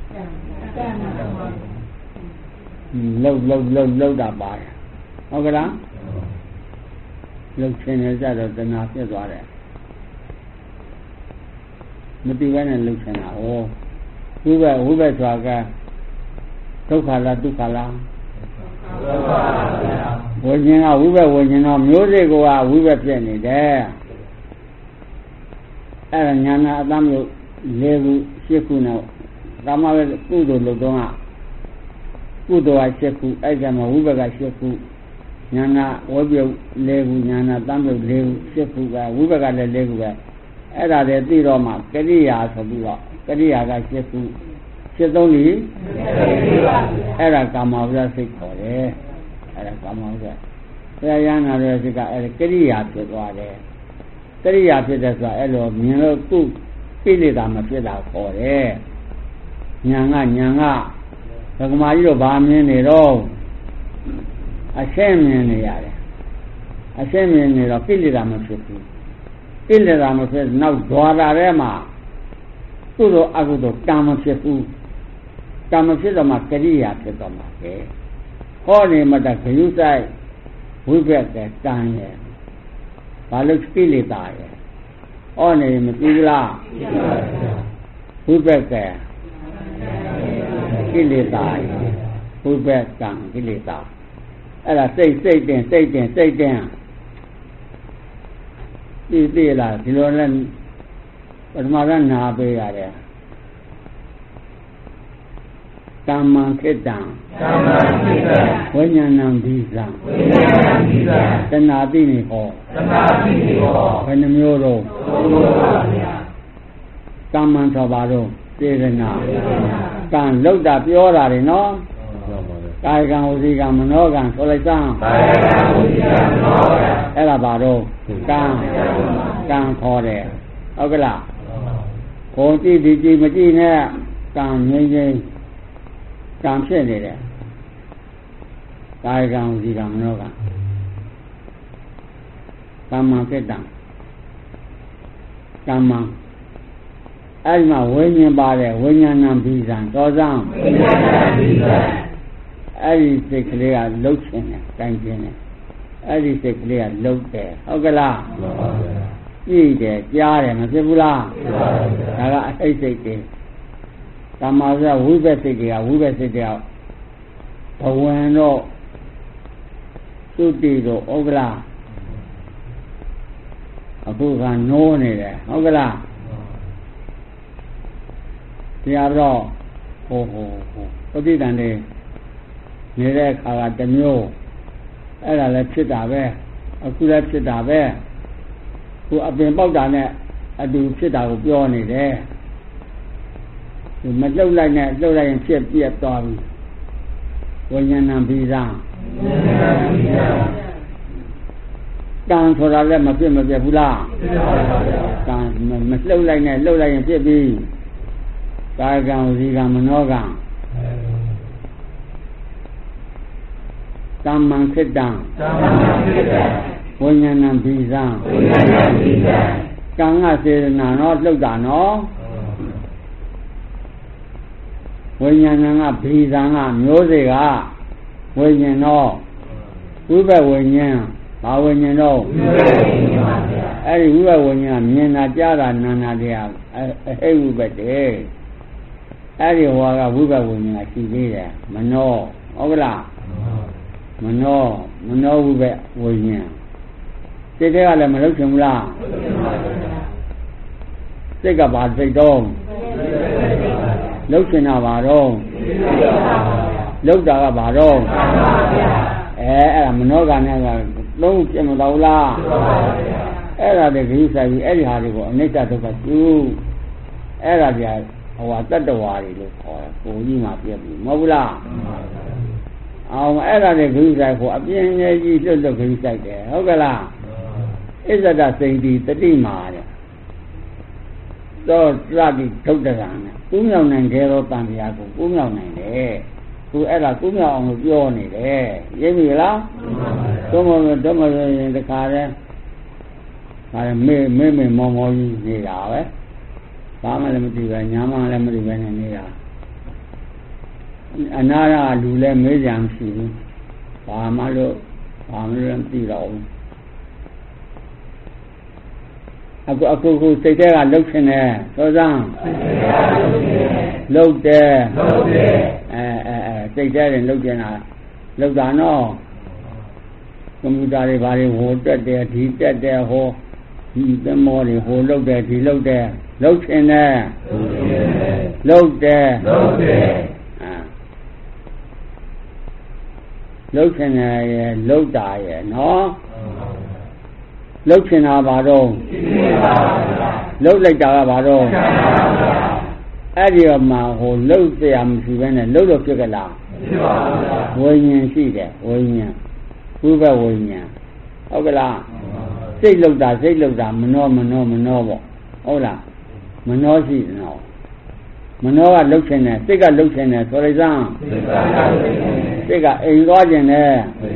လုတ်တာပါတယ်ဟုတ်ကလားလုတ်ရှင်တယ်ကြတော့တဏှာဖြစ်သွားတယ်မသိဘဲနဲ့လုတ်ရှင်တာဟောဝိဘက်ဆိုတာကဒုက္ခလားဒုက္ခလားဒုက္ခပါဗျာဝိညာဉ်ကဝိဘက်ဝိညာဉ်တော့မျိုးစိတ်ကဝိဘက်ဖြစ်နေတယ်အဲ့ဒါညာနာအတမျိုး၄ခု၈ခုနဲ့ဒါမှပဲကုသိုလ်လုပ်တော့ကကုသိုလ်က၈ခုအဲ့ကျမှဝိဘက်က၈ခုညာနာဝိပြုတ်၄ခုညာနာတမ်းပြုတ်၄ခု၈ခုကဝိဘက်ကလည်း၄ခုပဲအဲ့ဒါတွေသိတော့မှကရိယာဆိုပြီးတော့ကရိယာက၈ခုဖြစ်သုံးလီအဲ့ဒါကာမဝိဇ္ဇစိတ်ခေါ်တယ်အဲ့ဒါကာမဝိဇ္ဇဘုရားရဟန္တာရဲ့စိတ်ကအဲ့ဒါကရိယာဖြစ်သွားတယ်ကရိယာဖြစ်တဲ့ဆိုတာအဲ့လိုမြင်လို့သူ့ကိလေသာမဖြစ်တာခေါ်တယ်ညာကဒကမာကြီးတို့ဘာမြင်နေတော့အရှင်းမြင်နေရတယ်အရှင်းမြင်နေတော့ကိလေသာမဖြစ်ဘူးကိလေသာမဖြစ်နောက်ဓွာတာထဲမှာကုသိုလ်အကုသိုလ်ကံမဖြစ်ဘူးကံမဖြစ်တော့မှကရိယာဖြစ်တော့မှာပဲဟောနေမှတဂယုဆိုင်ဝိဘက်ကကံရဲ့ဘာလို့ကိလေသာရဲ့ဟောနေမသိဘူးလားဝိဘက်ကကိလေသာဝိဘက်ကံကိလေသာအဲ့ဒါစိတ်တင်သိလားဒီလိုနဲ့ပထမကနာပေးရတယ်ကမ္မံခေတ္တံဝိညာဏံဘိဇံတဏှာတိနေဟောဘယ်နှမျိုးတော့ကမ္မံဆိုပါတော့စေရနာကံလောက်တာပြောတာတွေနော်ကာယကံဝစီကံမနောကံဆိုလိုက်စမ်းအဲ့ဒါပါတော့ကံခေါ်တယ်ဟုတ်ကလားကိုကြည့်ဒီကြည့်မကြည့်နဲ့ကံငြိမ်းကံဖြစ်နေတယ်ကာယကံဝစီကံမနောကံကမ္မဖြစ်တံကမ္မအဲ့ဒီမှာဝိညာဉ်ပါတယ်ဝိညာဏံဘိဇံသောစံအဲ့ဒီစိတ်ကလေးကလှုပ်ခြင်းနဲ့တိုင်းခြင်းနဲ့အဲ့ဒီစိတ်ကလေးကလှုပ်တယ်ဟုတ်ကလားကြည့်တယ်ကြားတယ်မဖြစ်ဘူးလားဒါကအစိတ်စိတ်တွေကမ္မစဝိဘက်စိတ်တွေကဘဝင်တော့သုတိတော့ဟုတ်ကလားအခုကနိုးနေတယ်ဟုတ်ကလားတရားတော့ဟိုပဋိသန္ဓေနေတဲ့အခါကတစ်မျိုးအဲ့ဒါလည်းဖြစ်တာပဲအခုလည်းဖြစ်တာပဲခုအပင်ပေါက်တာနဲ့အတူဖြစ်တာကိုပြောနေတယ်မလှုပ်လိုက်နဲ့လှုပ်လိုက်ရင်ဖြစ်ပြက်သွားပြီဝိညာဏံဘိဇံကံဆိုတာလည်းမဖြစ်ဘူးလားကံမလှုပ်လိုက်နဲ့လှုပ်လိုက်ရင်ဖြစ်ပြီကာယကံဝစီကံမနောကံကမ္မံခေတ္တံဝိညာဏံဘိဇံကံကစေရနာနော်လှုပ်တာနော်ဝိညာဏံကဘိဇံကမျိုးစေ့ကဝိညာဉ်တော့ဝိဘက်ဝိညာဉ်ဘာဝိညာဉ်တော့အဲ့ဒီဝိဘက်ဝိညာဉ်ကမြင်တာကြားတာနာနာတရားအဟိဝိဘက်တဲ့အဲ့ဒီဟောကဝိဘက်ဝိညာဉ်ကရှိသေးတယ်မနောဟုတ်ကလားမနောဝိဘက်ဝိညာဉ်စိတ်ကလည်းမလုပ်ချင်ဘူးလားစိတ်ကဘာစိတ်တော့လုပ်ချင်တာပါတော့လုပ်တာကဘာတော့အဲ့ဒါမနောကနဲ့ကလုံးပြမတော်လားအဲ့ဒါတွေခရီးဆိုင်ပြီးအဲ့ဒီဟာတွေကိုအနိစ္စဒုက္ခကျူးအဲ့ဒါတွေတတ္တဝါတွေလို့ခေါ်တယ်ကိုကြီးမှပြည့်ပြီမဟုတ်ဘူးလားအောင်အဲ့ဒါတွေခရီးဆိုင်ကိုအပြင်းငယ်ကြီးလွတ်ခရီးဆိုင်တယ်ဟုတ်ကလားဣဇဒစိန်တိတတိမာတဲ့သောသတိဒုက္ခကံနဲ့ကုမြောင်နိုင်ကြတော့တန်တရားကိုကုမြောင်နိုင်တယ်သူအဲ့ဒါကုမြောင်အောင်လို့ပြောနေတယ်ရိပ်ပြီလားသုံးမရင်တခါတည်းဒါမေးမော်ကြီးနေတာပဲဘာမှလည်းမသိပဲညာမှလည်းမသိပဲနေတာအနာရလူလည်းမေးကြမရှိဘူးဘာမှလို့မသိတော့ဘူးအခုစိတ်ထဲကလှုပ်ရှင်တယ်သောစံလှုပ်တယ်စိတ်ထဲရင်လှုပ်ကျင်တာလှုပ်တာနော်ကွန်ပျူတာတွေဘာတွေဟိုတက်တယ်ဒီတက်တယ်ဟိုဒီသမောတွေဟိုလှုပ်တယ်ဒီလှုပ်တယ်လှုပ်ရှင်တယ်လှုပ်တယ်လှုပ်ရှင်တယ်ရဲ့လှုပ်တာရဲ့နော်လှုပ်ချင်တာပါတော့လှုပ်လိုက်တာကပါတော့အဲ့ဒီမှာဟိုလှုပ်เสียမရှိဘဲနဲ့လှုပ်လို့ဖြစ်ကြလားဖြစ်ပါဘူးဝိညာဉ်ရှိတယ်ဝိညာဉ်ဝိဘဝိညာဉ်ဟုတ်ကလားစိတ်လှုပ်တာမနောပေါ့ဟုတ်လားမနှောရှိနော်မနှောကလှုပ်ခြင်းနဲ့စိတ်ကလှုပ်ခြင်းနဲ့ဆိုလိုက်စမ်းစိတ်ကအိမ်သွားခြင်းနဲ့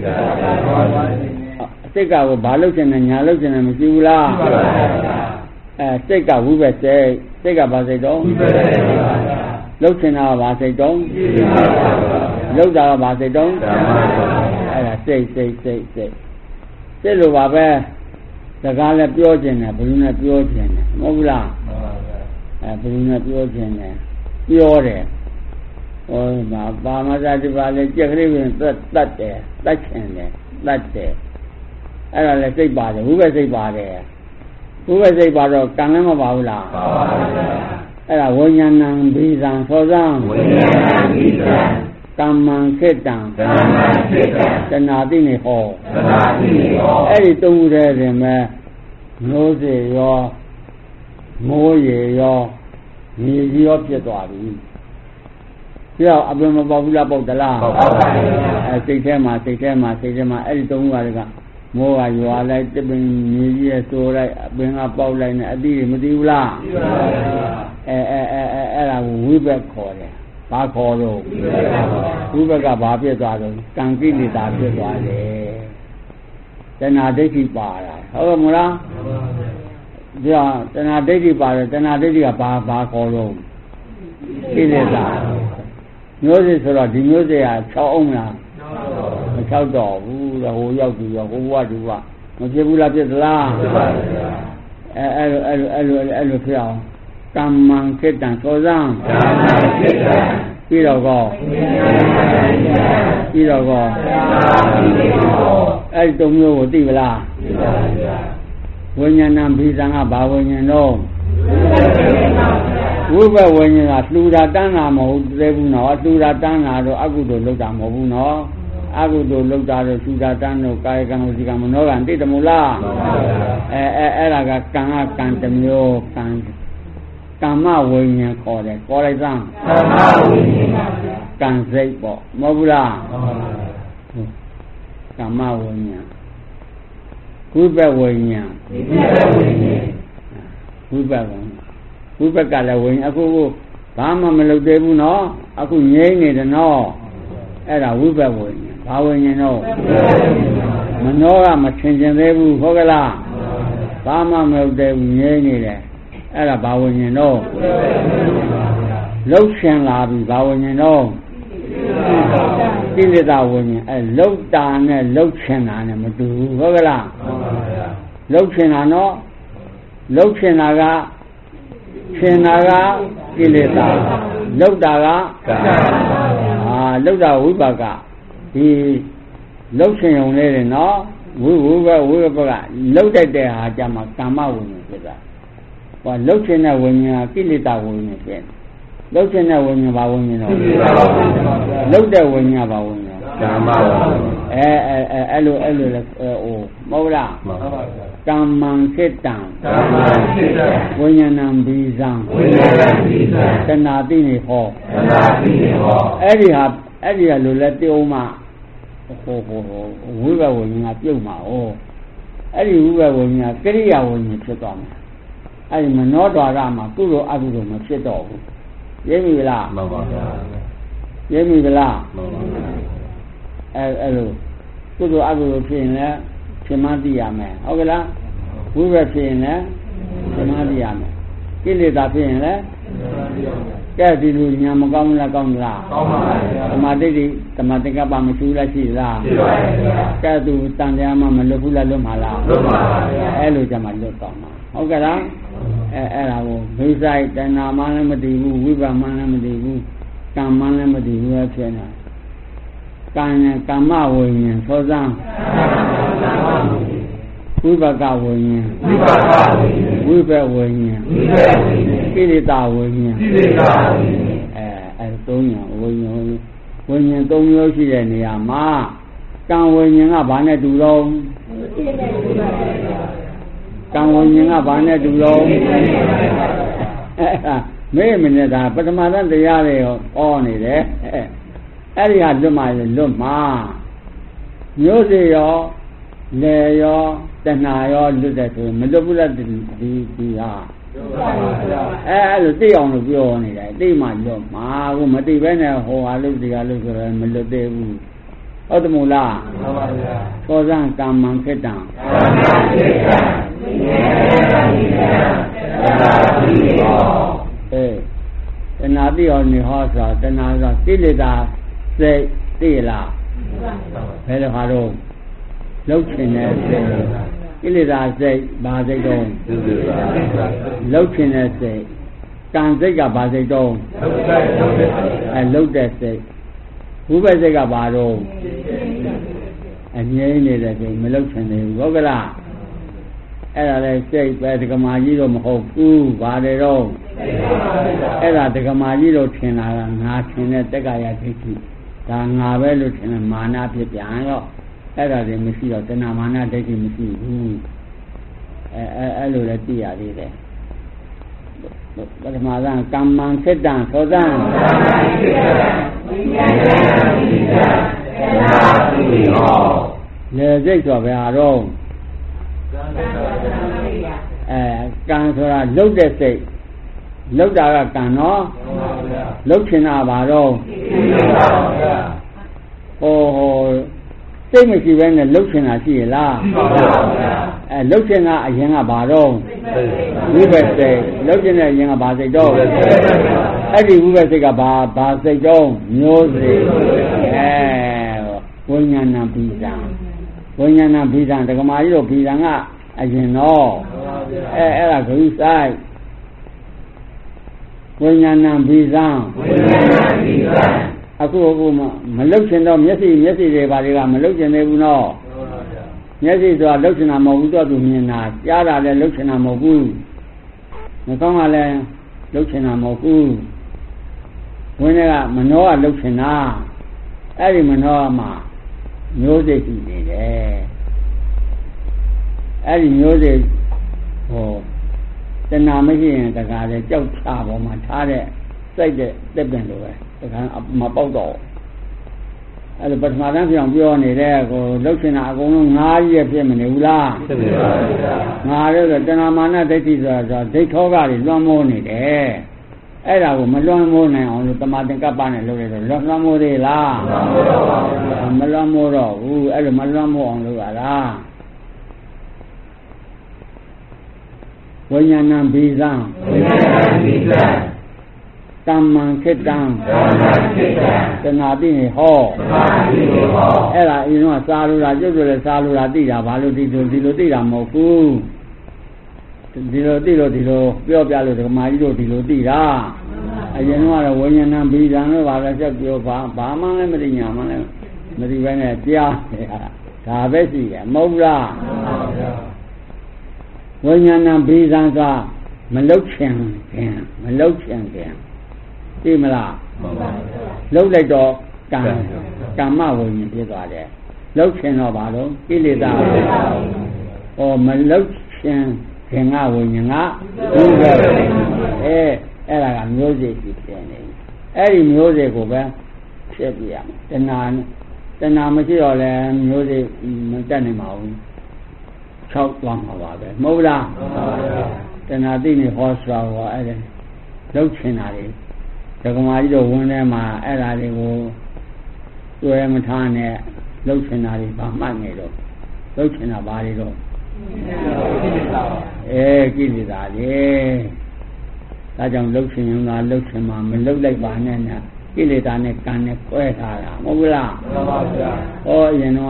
စိတ်ကကိုဘာလှုပ်ခြင်းနဲ့ညာလှုပ်ခြင်းနဲ့မရှိဘူးလားစိတ်ကဝိဘက်စိတ်ကဘာစိတ်တော့လှုပ်ခြင်းကဘာစိတ်တော့လှုပ်တာကဘာစိတ်တော့အဲ့ဒါစိတ်လိုပါပဲစကားလည်းပြောခြင်းနဲ့ဘယ်လိုနဲ့ပြောခြင်းနဲ့မဟုတ်ဘူးလားဘယ်လိုနဲ့ပြောခြင်းနဲ့ပြောတယ်ဟောမှာပါမသာဒီပါလေကြက်ကလေးဝင်တတ်တယ်တတ်ခြင်းတယ်တတ်တယ်အဲ့ဒါလည်းစိတ်ပါတယ်ဝိဘက်စိတ်ပါတယ်ဝိဘက်စိတ်ပါတော့ကံလည်းမပါဘူးလားပါပါအဲ့ဒါဝိညာဏံဘိဇံသောဇံဝိညာဏံဘိဇံကမ္မံခေတ္တံတဏှာတိနေဟောအဲ့ဒီသုံးခုတည်းတွင်မဲ့မျိုးစေရောမိုးရေရောမြေကြီးရောဖြစ်သွားပြီပြောအပင်မပေါက်ဘူးလားပေါက်သလားပေါက်ပါဘူးစိတ်ထဲမှာအဲ့ဒီသုံးခုကမိုးကရွာလိုက်တပင်မြေကြီးရဲ့ဆိုလိုက်အပင်ကပေါက်လိုက်နဲ့အတိတွေမသိဘူးလားသိပါပါအဲ့ဒါကိုဝိဘက်ခေါ်တယ်ဘာခေါ်လို့ဝိဘက်ကဘာဖြစ်သွားလို့ကံကိလေသာဖြစ်သွားတယ်တဏှာဒိဋ္ဌိပါတာဟုတ်မလားပြောတဏှာဒိဋ္ဌိပါတယ်တဏှာဒိဋ္ဌိကဘာခေါ်လို့ကိလေသာမျိုးစေ့ဆိုတော့ဒီမျိုးစေ့က6အောင်လားမ6တော့ဘူးဟိုရောက်ပြီးတော့ဟိုဘဝဒီဘဝမဖြစ်ဘူးလားဖြစ်သလားဖြစ်ပါဘူးအဲ့လိုဖြစ်အောင်ကမ္မံခေတ္တံသောဇံပြီးတော့အဲ့ဒီသုံးမျိုးကိုသိပလားသိပါဘူးဝိညာဏံဘိဇံကဘာဝိညာဉ်တော့ဝိဘက်ဝိညာဉ်ကလှူတာတန်းတာမဟုတ်သေးဘူးနော်လှူတာတန်းတာတော့အကုသိုလ်လုပ်တာမဟုတ်ဘူးနော်အကုသိုလ်လုပ်တာတော့လှူတာတန်းတော့ကာယကံဝစီကံမနောကံသိတယ်မို့လားအဲ့ဒါကကံကံတစ်မျိုးကမ္မဝိညာဉ်ခေါ်တယ်ခေါ်လိုက်စမ်းကမ္မဝိညာဉ်ပါဗျာကံစိတ်ပေါ့မဟုတ်ဘူးလားမှန်ပါဗျာကမ္မဝိညာဉ်ဝိဘက်ဝိညာဉ်ဝိဘက်ကလည်းဝိညာဉ်အခုဘာမှမလုပ်သေးဘူးနော်အခုငြိမ့်နေတယ်နော်အဲ့ဒါဝိဘက်ဝိညာဉ်ဘာဝိညာဉ်တော့မနှောကမထင်ကျင်သေးဘူးဟုတ်ကလားဘာမှမလုပ်သေးဘူးငြိမ့်နေတယ်အဲ့ဒါဘာဝိညာဉ်တော့လှုပ်ရှင်လာပြီဘာဝိညာဉ်တော့ကိလေသာဝိညာဉ်အဲ့လှုပ်တာနဲ့လှုပ်ရှင်တာနဲ့မတူဘူးဟုတ်ကလားလှုပ်ရှင်တာနော်လှုပ်ရှင်တာကကိလေသာလှုပ်တာကလှုပ်တာဝိပါကဒီလှုပ်ရှင်ုံလေးတွေနော်ဝိဘကလှုပ်တတ်တဲ့ဟာကြမှာကာမဝိညာဉ်ဖြစ်တာဟောလှုပ်ရှင်တဲ့ဝိညာဉ်ကကိလေသာဝိညာဉ်ဖြစ်လှုပ်ရှင်တဲ့ဝိညာဉ်ဘာဝိညာဉ်တော့လှုပ်တဲ့ဝိညာဉ်ဘာဝိညာဉ်ကာမဝိညာဉ်အဲ့လိုလေမဟုတ်လားကမ္မံခေတ္တံဝိညာဏံဘိဇံတဏှာတိနေဟောအဲ့ဒီကလိုလဲပြုံးမှဝိဘဝိညာဉ်ကပြုတ်မှာအဲ့ဒီဝိဘဝိညာဉ်ကကိရိယာဝိညာဉ်ဖြစ်သွားမှာအဲ့ဒီမနောဒွါရမှာကုသိုလ်အကုသိုလ်မဖြစ်တော့ဘူးရိပ်မိလားမှန်ပါဗျာရိပ်မိလားမှန်ပါဗျာအဲ့လိုကုသိုလ်အကုသိုလ်ဖြစ်ရင်လည်းဖြစ်မှသိရမယ်ဟုတ်ကဲ့လားဝိဘက်ဖြစ်ရင်လည်းဖြစ်မှသိရမယ်ကိလေသာဖြစ်ရင်လည်းကဲဒီလိုညာမကောင်းလားကောင်းလားကောင်းပါဗျာသမာဓိသမာသင်္ကပ္ပမရှိလားရှိလားရှိပါဗျာကဲသူတန်တရားမှမလွတ်ဘူးလားလွတ်မှာလားလွတ်ပါဗျာအဲ့လိုကြမှာလွတ်တော့မှာဟုတ်ကဲ့လားအဲ့ဒါကိုဒိဋ္ဌိတဏှာမှလည်းမတည်ဘူးဝိပါမှလည်းမတည်ဘူးကံမှလည်းမတည်ဘူးပဲဖြစ်နေကံနဲ့ကမ္မဝိညာဉ်သောဇံဝိဘကဝိညာဉ်ဝိဘက်ဝိညာဉ်ကိလေသာဝိညာဉ်အဲ့သုံးညာဝိညာဉ်သုံးမျိုးရှိတဲ့နေရာမှာကံဝိညာဉ်ကဘာနဲ့တူတော့ကံဝိညာဉ်ကဘာနဲ့တူတော့မေးမနေတာပထမတန်းတရားတွေဟောနေတယ်အဲ့ဒီဟာလွတ်မှာမျိုးစေရောလေရောတဏှာရောလွတ်တဲ့ဆိုမလွတ်ဘူးလားဒီဟာအဲ့လိုသိအောင်လို့ပြောနေတယ်သိမှလွတ်မှာကိုမသိဘဲနဲ့ဟောဟာလို့ဒီဟာလို့ဆိုတော့မလွတ်သေးဘူးဟုတ်တယ်မို့လားမှန်ပါဗျာသောဇံကမ္မံခေတ္တံတဏှာသိအောင်နေဟောဆိုတဏှာဆိုကိလေသာစိတ်သိလားဘယ်လိုဟာတော့လှုပ်ချင်တဲ့စိတ်ကိလေသာစိတ်ဘာစိတ်တော့လှုပ်ချင်တဲ့စိတ်ကံစိတ်ကဘာစိတ်တော့လှုပ်တဲ့စိတ်ဘုဘစိတ်ကဘာတော့အငြိမ့်နေတဲ့စိတ်မလှုပ်ချင်သေးဘူးဟုတ်ကလားအဲ့ဒါလည်းစိတ်ပဲဒကမာကြီးတော့မဟုတ်ဘူးဘာတွေတော့အဲ့ဒါဒကမာကြီးတော့ထင်လာတာငါထင်တဲ့တက္ကရာဒိဋ္ဌိဒါငါပဲလို့ထင်တယ်မာနဖြစ်ပြန်ရောအဲ့ဒါတွေမရှိတော့တဏမာနဒိဋ္ဌိမရှိဘူးအဲ့လိုလည်းသိရသေးတယ်ပထမကကမ္မံစိတ္တံသောဇံလေစိတ်ဆိုဘယ်ဟာတော့ကံဆိုတာလှုပ်တဲ့စိတ်လှုပ်တာကကံနော်လှုပ်ချင်တာပါတော့ဟောစိတ်မရှိဘဲနဲ့လှုပ်ချင်တာရှိရလားလှုပ်ချင်တာအရင်ကဘာတော့ဝိပဿစိတ်လှုပ်ချင်တဲ့အရင်ကဘာစိတ်တော့အဲ့ဒီဝိပဿစိတ်ကဘာစိတ်တော့မျိုးစိတ်ဝိညာဏပိသံဝိညာဏပိသံဒကမာကြီးတို့ပိသံကအရင်တော့အဲ့ဒါဂရုစိုက်ဝိညာဏပိသံအခုမလုတ်ချင်တော့မျက်စိတွေဘာတွေကမလုတ်ချင်သေးဘူးနော်မျက်စိဆိုတာလုတ်ချင်တာမဟုတ်ဘူးတော့သူမြင်တာကြားတာလည်းလုတ်ချင်တာမဟုတ်ဘူးနှာခေါင်းကလည်းလုတ်ချင်တာမဟုတ်ဘူးဝိညာဉ်ကမနှောကလုတ်ချင်တာအဲ့ဒီမနှောမှာမျိုးစိတ်ရှိနေတယ်အဲ့ဒီမျိုးစိတ်တဏှာမရှိရင်တကားလေကြောက်ချပေါ်မှာထားတဲ့စိတ်တဲ့တက်ပင်လိုပဲတခါမပေါက်တော့အဲ့လိုပထမတန်းပြောင်ပြောနေတဲ့ကိုလှုပ်ချင်တာအကုန်လုံးငါးကြီးဖြစ်မနေဘူးလားဖြစ်ပါဘူးဗျာငါလည်းဆိုတဏှာမာနဒိဋ္ဌိဆိုတာဒိဋ္ဌောကတွေလွှမ်းမိုးနေတယ်အဲ့ဒါကိုမလွှမ်းမိုးနိုင်အောင်လို့တမသင်္ကပ္ပနဲ့လုပ်လိုက်တော့လွှမ်းမိုးသေးလားမလွှမ်းမိုးတော့ဘူးအဲ့လိုမလွှမ်းမိုးအောင်လုပ်ရတာဝိညာဏံဘိဇံကမ္မံခေတ္တံတဏှာသိနေဟောအဲ့ဒါအရင်ကစာလိုတာကျုပ်တို့လည်းစာလိုတာသိတာဘာလို့ဒီလိုသိတာမဟုတ်ဘူးဒီလိုသိလို့ဒီလိုပြောပြလို့ဓမ္မကြီးတို့ဒီလိုသိတာအရင်ကတော့ဝိညာဏံဘိဇံလို့ဘာလဲချက်ပြောဘာမှလည်းမသိညာမှလည်းမသိဘဲနဲ့ကြားနေတာဒါပဲရှိတယ်မဟုတ်လားဝိညာဏံဘိဇံကမလုတ်ချင်ခင်သိမလားလှုပ်လိုက်တော့ကမ္မဝိညာဉ်ဖြစ်သွားတယ်လှုပ်ချင်တော့ဘာလို့ကိလေသာမလှုပ်ချင်ခင်ကဝိညာဉ်ကဘုရားအဲ့ဒါကမျိုးစိတ်ဖြစ်နေအဲ့ဒီမျိုးစိတ်ကိုပဲဖြစ်ပြရမယ်တဏှာမရှိတော့လဲမျိုးစိတ်မတက်နိုင်ပါဘူး၆သွားမှာပါပဲမဟုတ်လားတဏှာသိနေဟောဆိုတာဟောအဲ့ဒါလှုပ်ချင်တာတွေဒကမာကြီးတို့ဝန်းထဲမှာအဲ့ဒါတွေကိုတွေ့မထားနဲ့လှုပ်ချင်တာတွေဘာမှတ်နေတော့လှုပ်ချင်တာဘာတွေတော့ကိလေသာလေဒါကြောင့်လှုပ်ချင်ရင်ကလှုပ်ချင်မှမလှုပ်လိုက်ပါနဲ့ညာကိလေသာနဲ့ကံနဲ့ခွဲထားတာမဟုတ်ဘူးလားမှန်ပါဗျာဟောအရင်တော့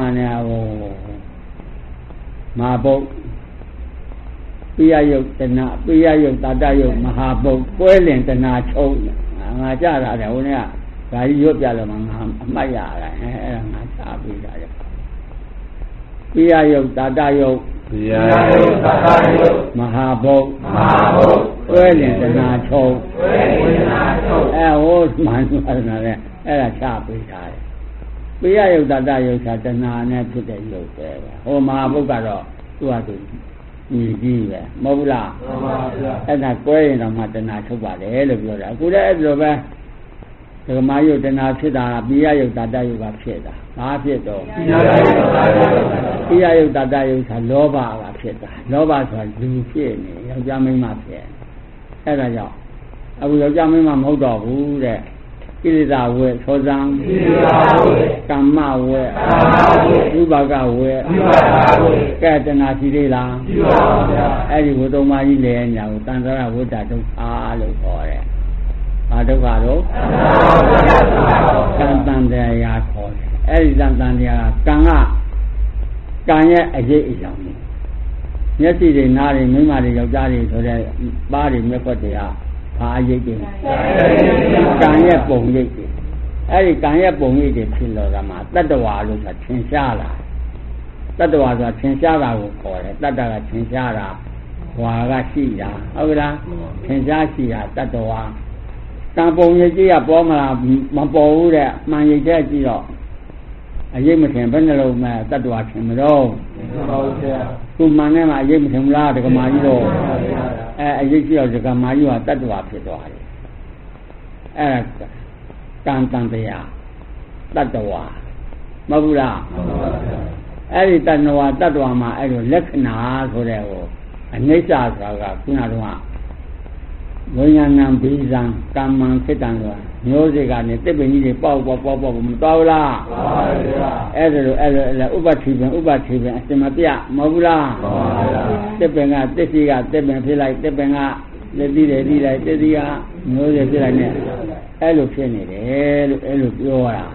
မာဘုတ်ပိယယုတ်တဏပိယယုတ်တာတယုတ်မဟာဘုတ်ပွဲလင်တဏချုံငါကြတာတယ်ဟိုနေ့ကဓာကြီးရွတ်ပြလို့မှငါအမှတ်ရတာအဲ့ဒါငါချပေးတာလေပိယယုတ်တာတယုတ်မဟာဘုတ်ပွဲလင်တဏချုံဟိုမှန်တယ်လေအဲ့ဒါချပေးတာလေပိယယုတ်တာတယုတ်သာတဏနဲ့ဖြစ်တဲ့ယုတ်ပဲဟိုမဟာဘုတ်ကတော့သူ့ဟာသူညီကြီးပဲမဟုတ်ဘူးလားမှန်ပါဗျာအဲ့ဒါကွဲရင်တော့မှတဏှာချုပ်ပါတယ်လို့ပြောတာအခုလည်းအဲ့လိုပဲဒကမာယုတဏှာဖြစ်တာပိယယုတ်တတယုတ်ကဖြစ်တာဘာဖြစ်တော့ပိယယုတ်တတယုတ်ဆိုလောဘကဖြစ်တာလောဘဆိုတာလူဖြစ်နေယောက်ျားမိန်းမဖြစ်အဲ့ဒါကြောင့်အခုယောက်ျားမိန်းမမဟုတ်တော့ဘူးတဲ့ကိလေသာဝဲသောဇံကမ္မဝဲဥပါကဝဲကဲတဏှာရှိသေးလားရှိပါဘူးဗျာအဲ့ဒီဝတ္တမကြီးလည်းညာကိုတန်ត្រာဝိတ္တဒုက္ခလို့ခေါ်တယ်ဘာဒုက္ခတော့တန်တရားခေါ်တယ်အဲ့ဒီတန်တရားကကံရဲ့အရေးအကြောင်းကြီးမျက်စိတွေနားတွေမိန်းမတွေယောက်ျားတွေဆိုတဲ့ပါးတွေမျက်ခွက်တွေကဘာအရေးကြီးကံရဲ့ပုံရိပ်တွေအဲ့ဒီကံရဲ့ပုံရိပ်တွေဖြစ်လို့ကမှတတ္တဝါလို့ဆိုတာသင်ရှားလာတတ္တဝါဆိုတာသင်ရှားတာကိုခေါ်တယ်တတ္တကသင်ရှားတာဝါကရှိတာဟုတ်ကလားသင်ရှားရှိတာတတ္တဝါကံပုံရိပ်ကြီးကပေါ်မလားမပေါ်ဘူးတဲ့မှန်ရိပ်တဲ့ကြည့်တော့အရေးမထင်ဘယ်နှလုံးမဲ့တတ္တဝါထင်မတော့ခုမှန်နဲ့မှအရေးမထင်ဘူးလားဒကမာကြီးတော့အရေးကြီးတော့ဒကမာကြီးကတတ္တဝါဖြစ်သွားတယ်အဲ့ဒါကံတန်တရားတတ္တဝါမဟုတ်ဘူးလားအဲ့ဒီတတ္တဝါမှာအဲ့လိုလက္ခဏာဆိုတဲ့ဟိုအနိစ္စဆိုတာကခုနကတော့ဝိညာဏံဘိဇံကမ္မံစိတ္တံဆိုတာမျိုးစေ့ကနေတစ်ပင်ကြီးတွေပေါက်မသွားဘူးလားမှန်ပါဗျာအဲ့ဒါဥပတိပင်အစင်မပြမဟုတ်ဘူးလားမှန်ပါဗျာတစ်ပင်ကတစ်စီကတစ်ပင်ဖြစ်လိုက်တစ်ပင်ကလက်သီးတွေပြီးလိုက်တစ်စီကမျိုးစေ့ဖြစ်လိုက်နဲ့အဲ့လိုဖြစ်နေတယ်လို့အဲ့လိုပြောတာ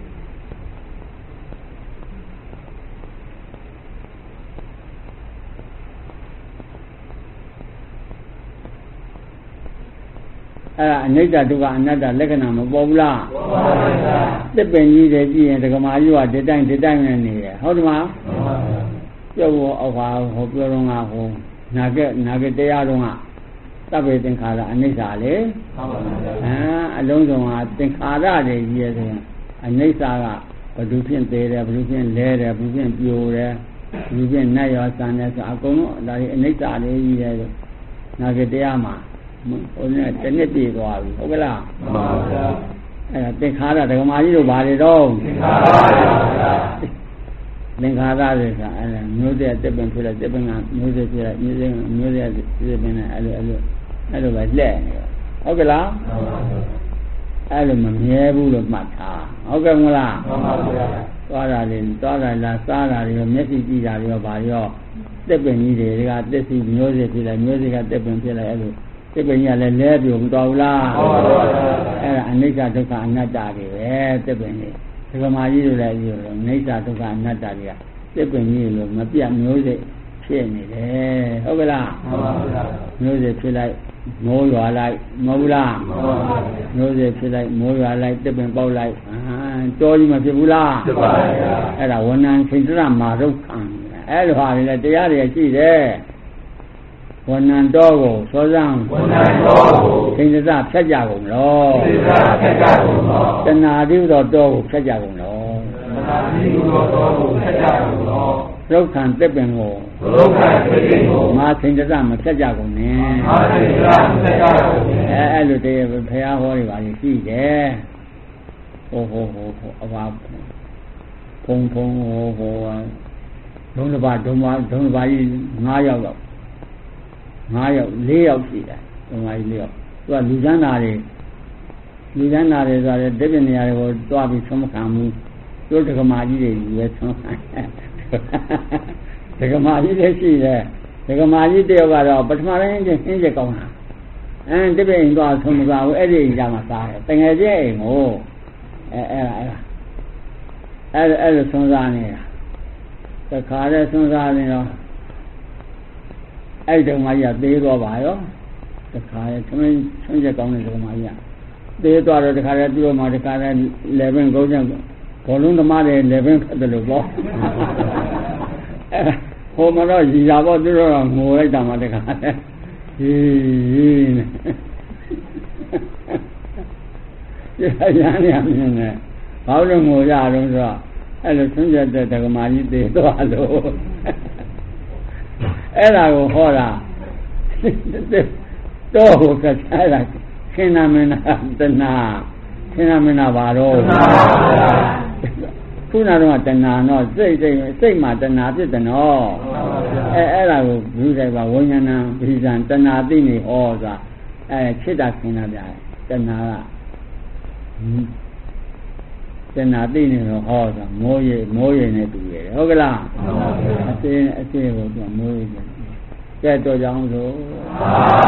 အဲ့ဒါအနိစ္စဒုက္ခအနတ္တလက္ခဏာမပေါ်ဘူးလားပေါ်ပါဗျာတစ်ပင်ကြီးတွေကြည့်ရင်ဒကမာကြီးကဒီတိုင်းနဲ့နေရဟုတ်တယ်မလားမှန်ပါဗျာပြောဖို့အောက်ပါဟိုပြောတော့ငါဟိုနာကတရားတော့ကသဗ္ဗေသင်္ခါရအနိစ္စလေမှန်ပါဗျာအလုံးစုံကသင်္ခါရတွေကြီးရဲ့ဆိုရင်အနိစ္စကဘယ်သူဖြင့်သေးတယ်ဘယ်သူဖြင့်လဲတယ်ဘယ်သူဖြင့်ပြိုတယ်ဘယ်သူဖြင့်နတ်ရောစံတယ်ဆိုအကုန်လုံးဒါဒီအနိစ္စလေးကြီးရဲ့နာကတရားမှာဟိုနဲ့တနစ်ပြေသွားပြီဟုတ်ကလားမှန်ပါဗျာအဲ့ဒါသင်္ခါရဒကမာကြီးတို့ဘာတွေတော့သင်္ခါရပါဗျာသင်္ခါရတွေကအဲ့ဒါမျိုးတဲ့တက်ပင်ဖြစ်လိုက်တက်ပင်ကမျိုးစေ့ဖြစ်လိုက်မျိုးတဲ့ဖြစ်ပင်နဲ့အဲ့လိုပဲလက်နေဟုတ်ကလားမှန်ပါဗျာအဲ့လိုမမြဲဘူးလို့မှတ်ထားဟုတ်ကဲ့မလားမှန်ပါဗျာသွားတာလားစားတာတွေရောမျက်စိကြည့်တာတွေရောဘာရောတက်ပင်ကြီးတွေကတက်စီမျိုးစေ့ဖြစ်လိုက်မျိုးစေ့ကတက်ပင်ဖြစ်လိုက်အဲ့လိုဒီပညာလည်းလဲပြုံတော်ဘူးလားဟုတ်ပါဘူးအဲ့ဒါအနိစ္စဒုက္ခအနတ္တတွေပဲတစ်ပင်ကြီးဒကမာကြီးတို့လည်းပြောလို့အနိစ္စဒုက္ခအနတ္တတွေကတစ်ပင်ကြီးလို့မပြတ်မျိုးစိဖြစ်နေတယ်ဟုတ်ကလားဟုတ်ပါဘူးမျိုးစိဖြစ်လိုက်မိုးရွာလိုက်မဟုတ်လားဟုတ်ပါဘူးမျိုးစိဖြစ်လိုက်မိုးရွာလိုက်တစ်ပင်ပေါက်လိုက်တောကြီးမဖြစ်ဘူးလားဖြစ်ပါဘူးအဲ့ဒါဝဏ္ဏချိန်တရမာဒုက္ခံအဲ့လိုဟာတွေလည်းတရားတွေရှိတယ်ဝဏ္ဏတော်ကိုသောဇံစိဉ္စစဖြတ်ကြကုန်လောတဏှာတိဥသောတော်ကိုဖြတ်ကြကုန်လောဒုက္ခံတစ်ပင်ကိုမာစိဉ္စစမဖြတ်ကြကုန်နဲ့အဲ့လိုတည်းဘုရားဟောတွေပါရှိတယ်ဟိုအဘာဖုံဟိုဒုံတစ်ပါးကြီး9ယောက်တော့4ယောက်ရှိတယ်ဒုံမကြီး4ယောက်သူကလူချမ်းသာတွေဆိုတဲ့တပြည့်နေရာတွေကိုတွားပြီးဆုံးမခံဘူးသူဒကမာကြီးတွေပဲဆုံးခံဒကမာကြီးလည်းရှိတယ်ဒကမာကြီးတယောက်ကတော့ပထမတိုင်းချင်းဟင်းချက်ကောင်းတာတပြည့်အိမ်သွားဆုံးမစားဘူးအဲ့ဒီအိမ်ကြမှာစားတယ်တငယ်ချင်းအိမ်ကိုအဲ့လိုဆုံးစားနေတာတခါတည်းဆုံးစားနေတော့အဲ့ဒီဒကမာကြီးကသေးသွားပါရောတခါရဲ့ဆုံးချက်ကောင်းတဲ့ဒကမာကြီးကသေးသွားတော့တခါရဲ့သူ့မှာတခါရဲ့11ကုန်းချက်ဘောလုံးသမားတွေ11ဖတ်တယ်လို့ပေါ့ဟိုမှာတော့ရီတာပေါ့သူတို့ကငိုလိုက်တာမှတခါရဲ့ဟီးရန်ရမြင်နေဘာလို့ငိုကြတော့ဆိုတော့အဲ့လိုဆုံးချက်တဲ့ဒကမာကြီးသေးသွားလို့အဲ့ဒါကိုဟောတာတော့ဟိုကစားတာခင်းနာမင်းနာတနာသင်္ခါမနာပါတော့ခုနကတော့တဏှာတော့စိတ်မှာတဏှာဖြစ်တယ်နော်အဲ့ဒါကိုဘုရားကဝိညာဏပိဇံတဏှာသိနေဩဆိုတာခိတ္တခင်တာဗျာတဏှာကတဏှာသိနေတော့ဟောဆိုတာမိုးရေနဲ့တူရတယ်ဟုတ်ကလားအစင်းကိုသူမိုးရေကဲတော့ကြောင်းဆို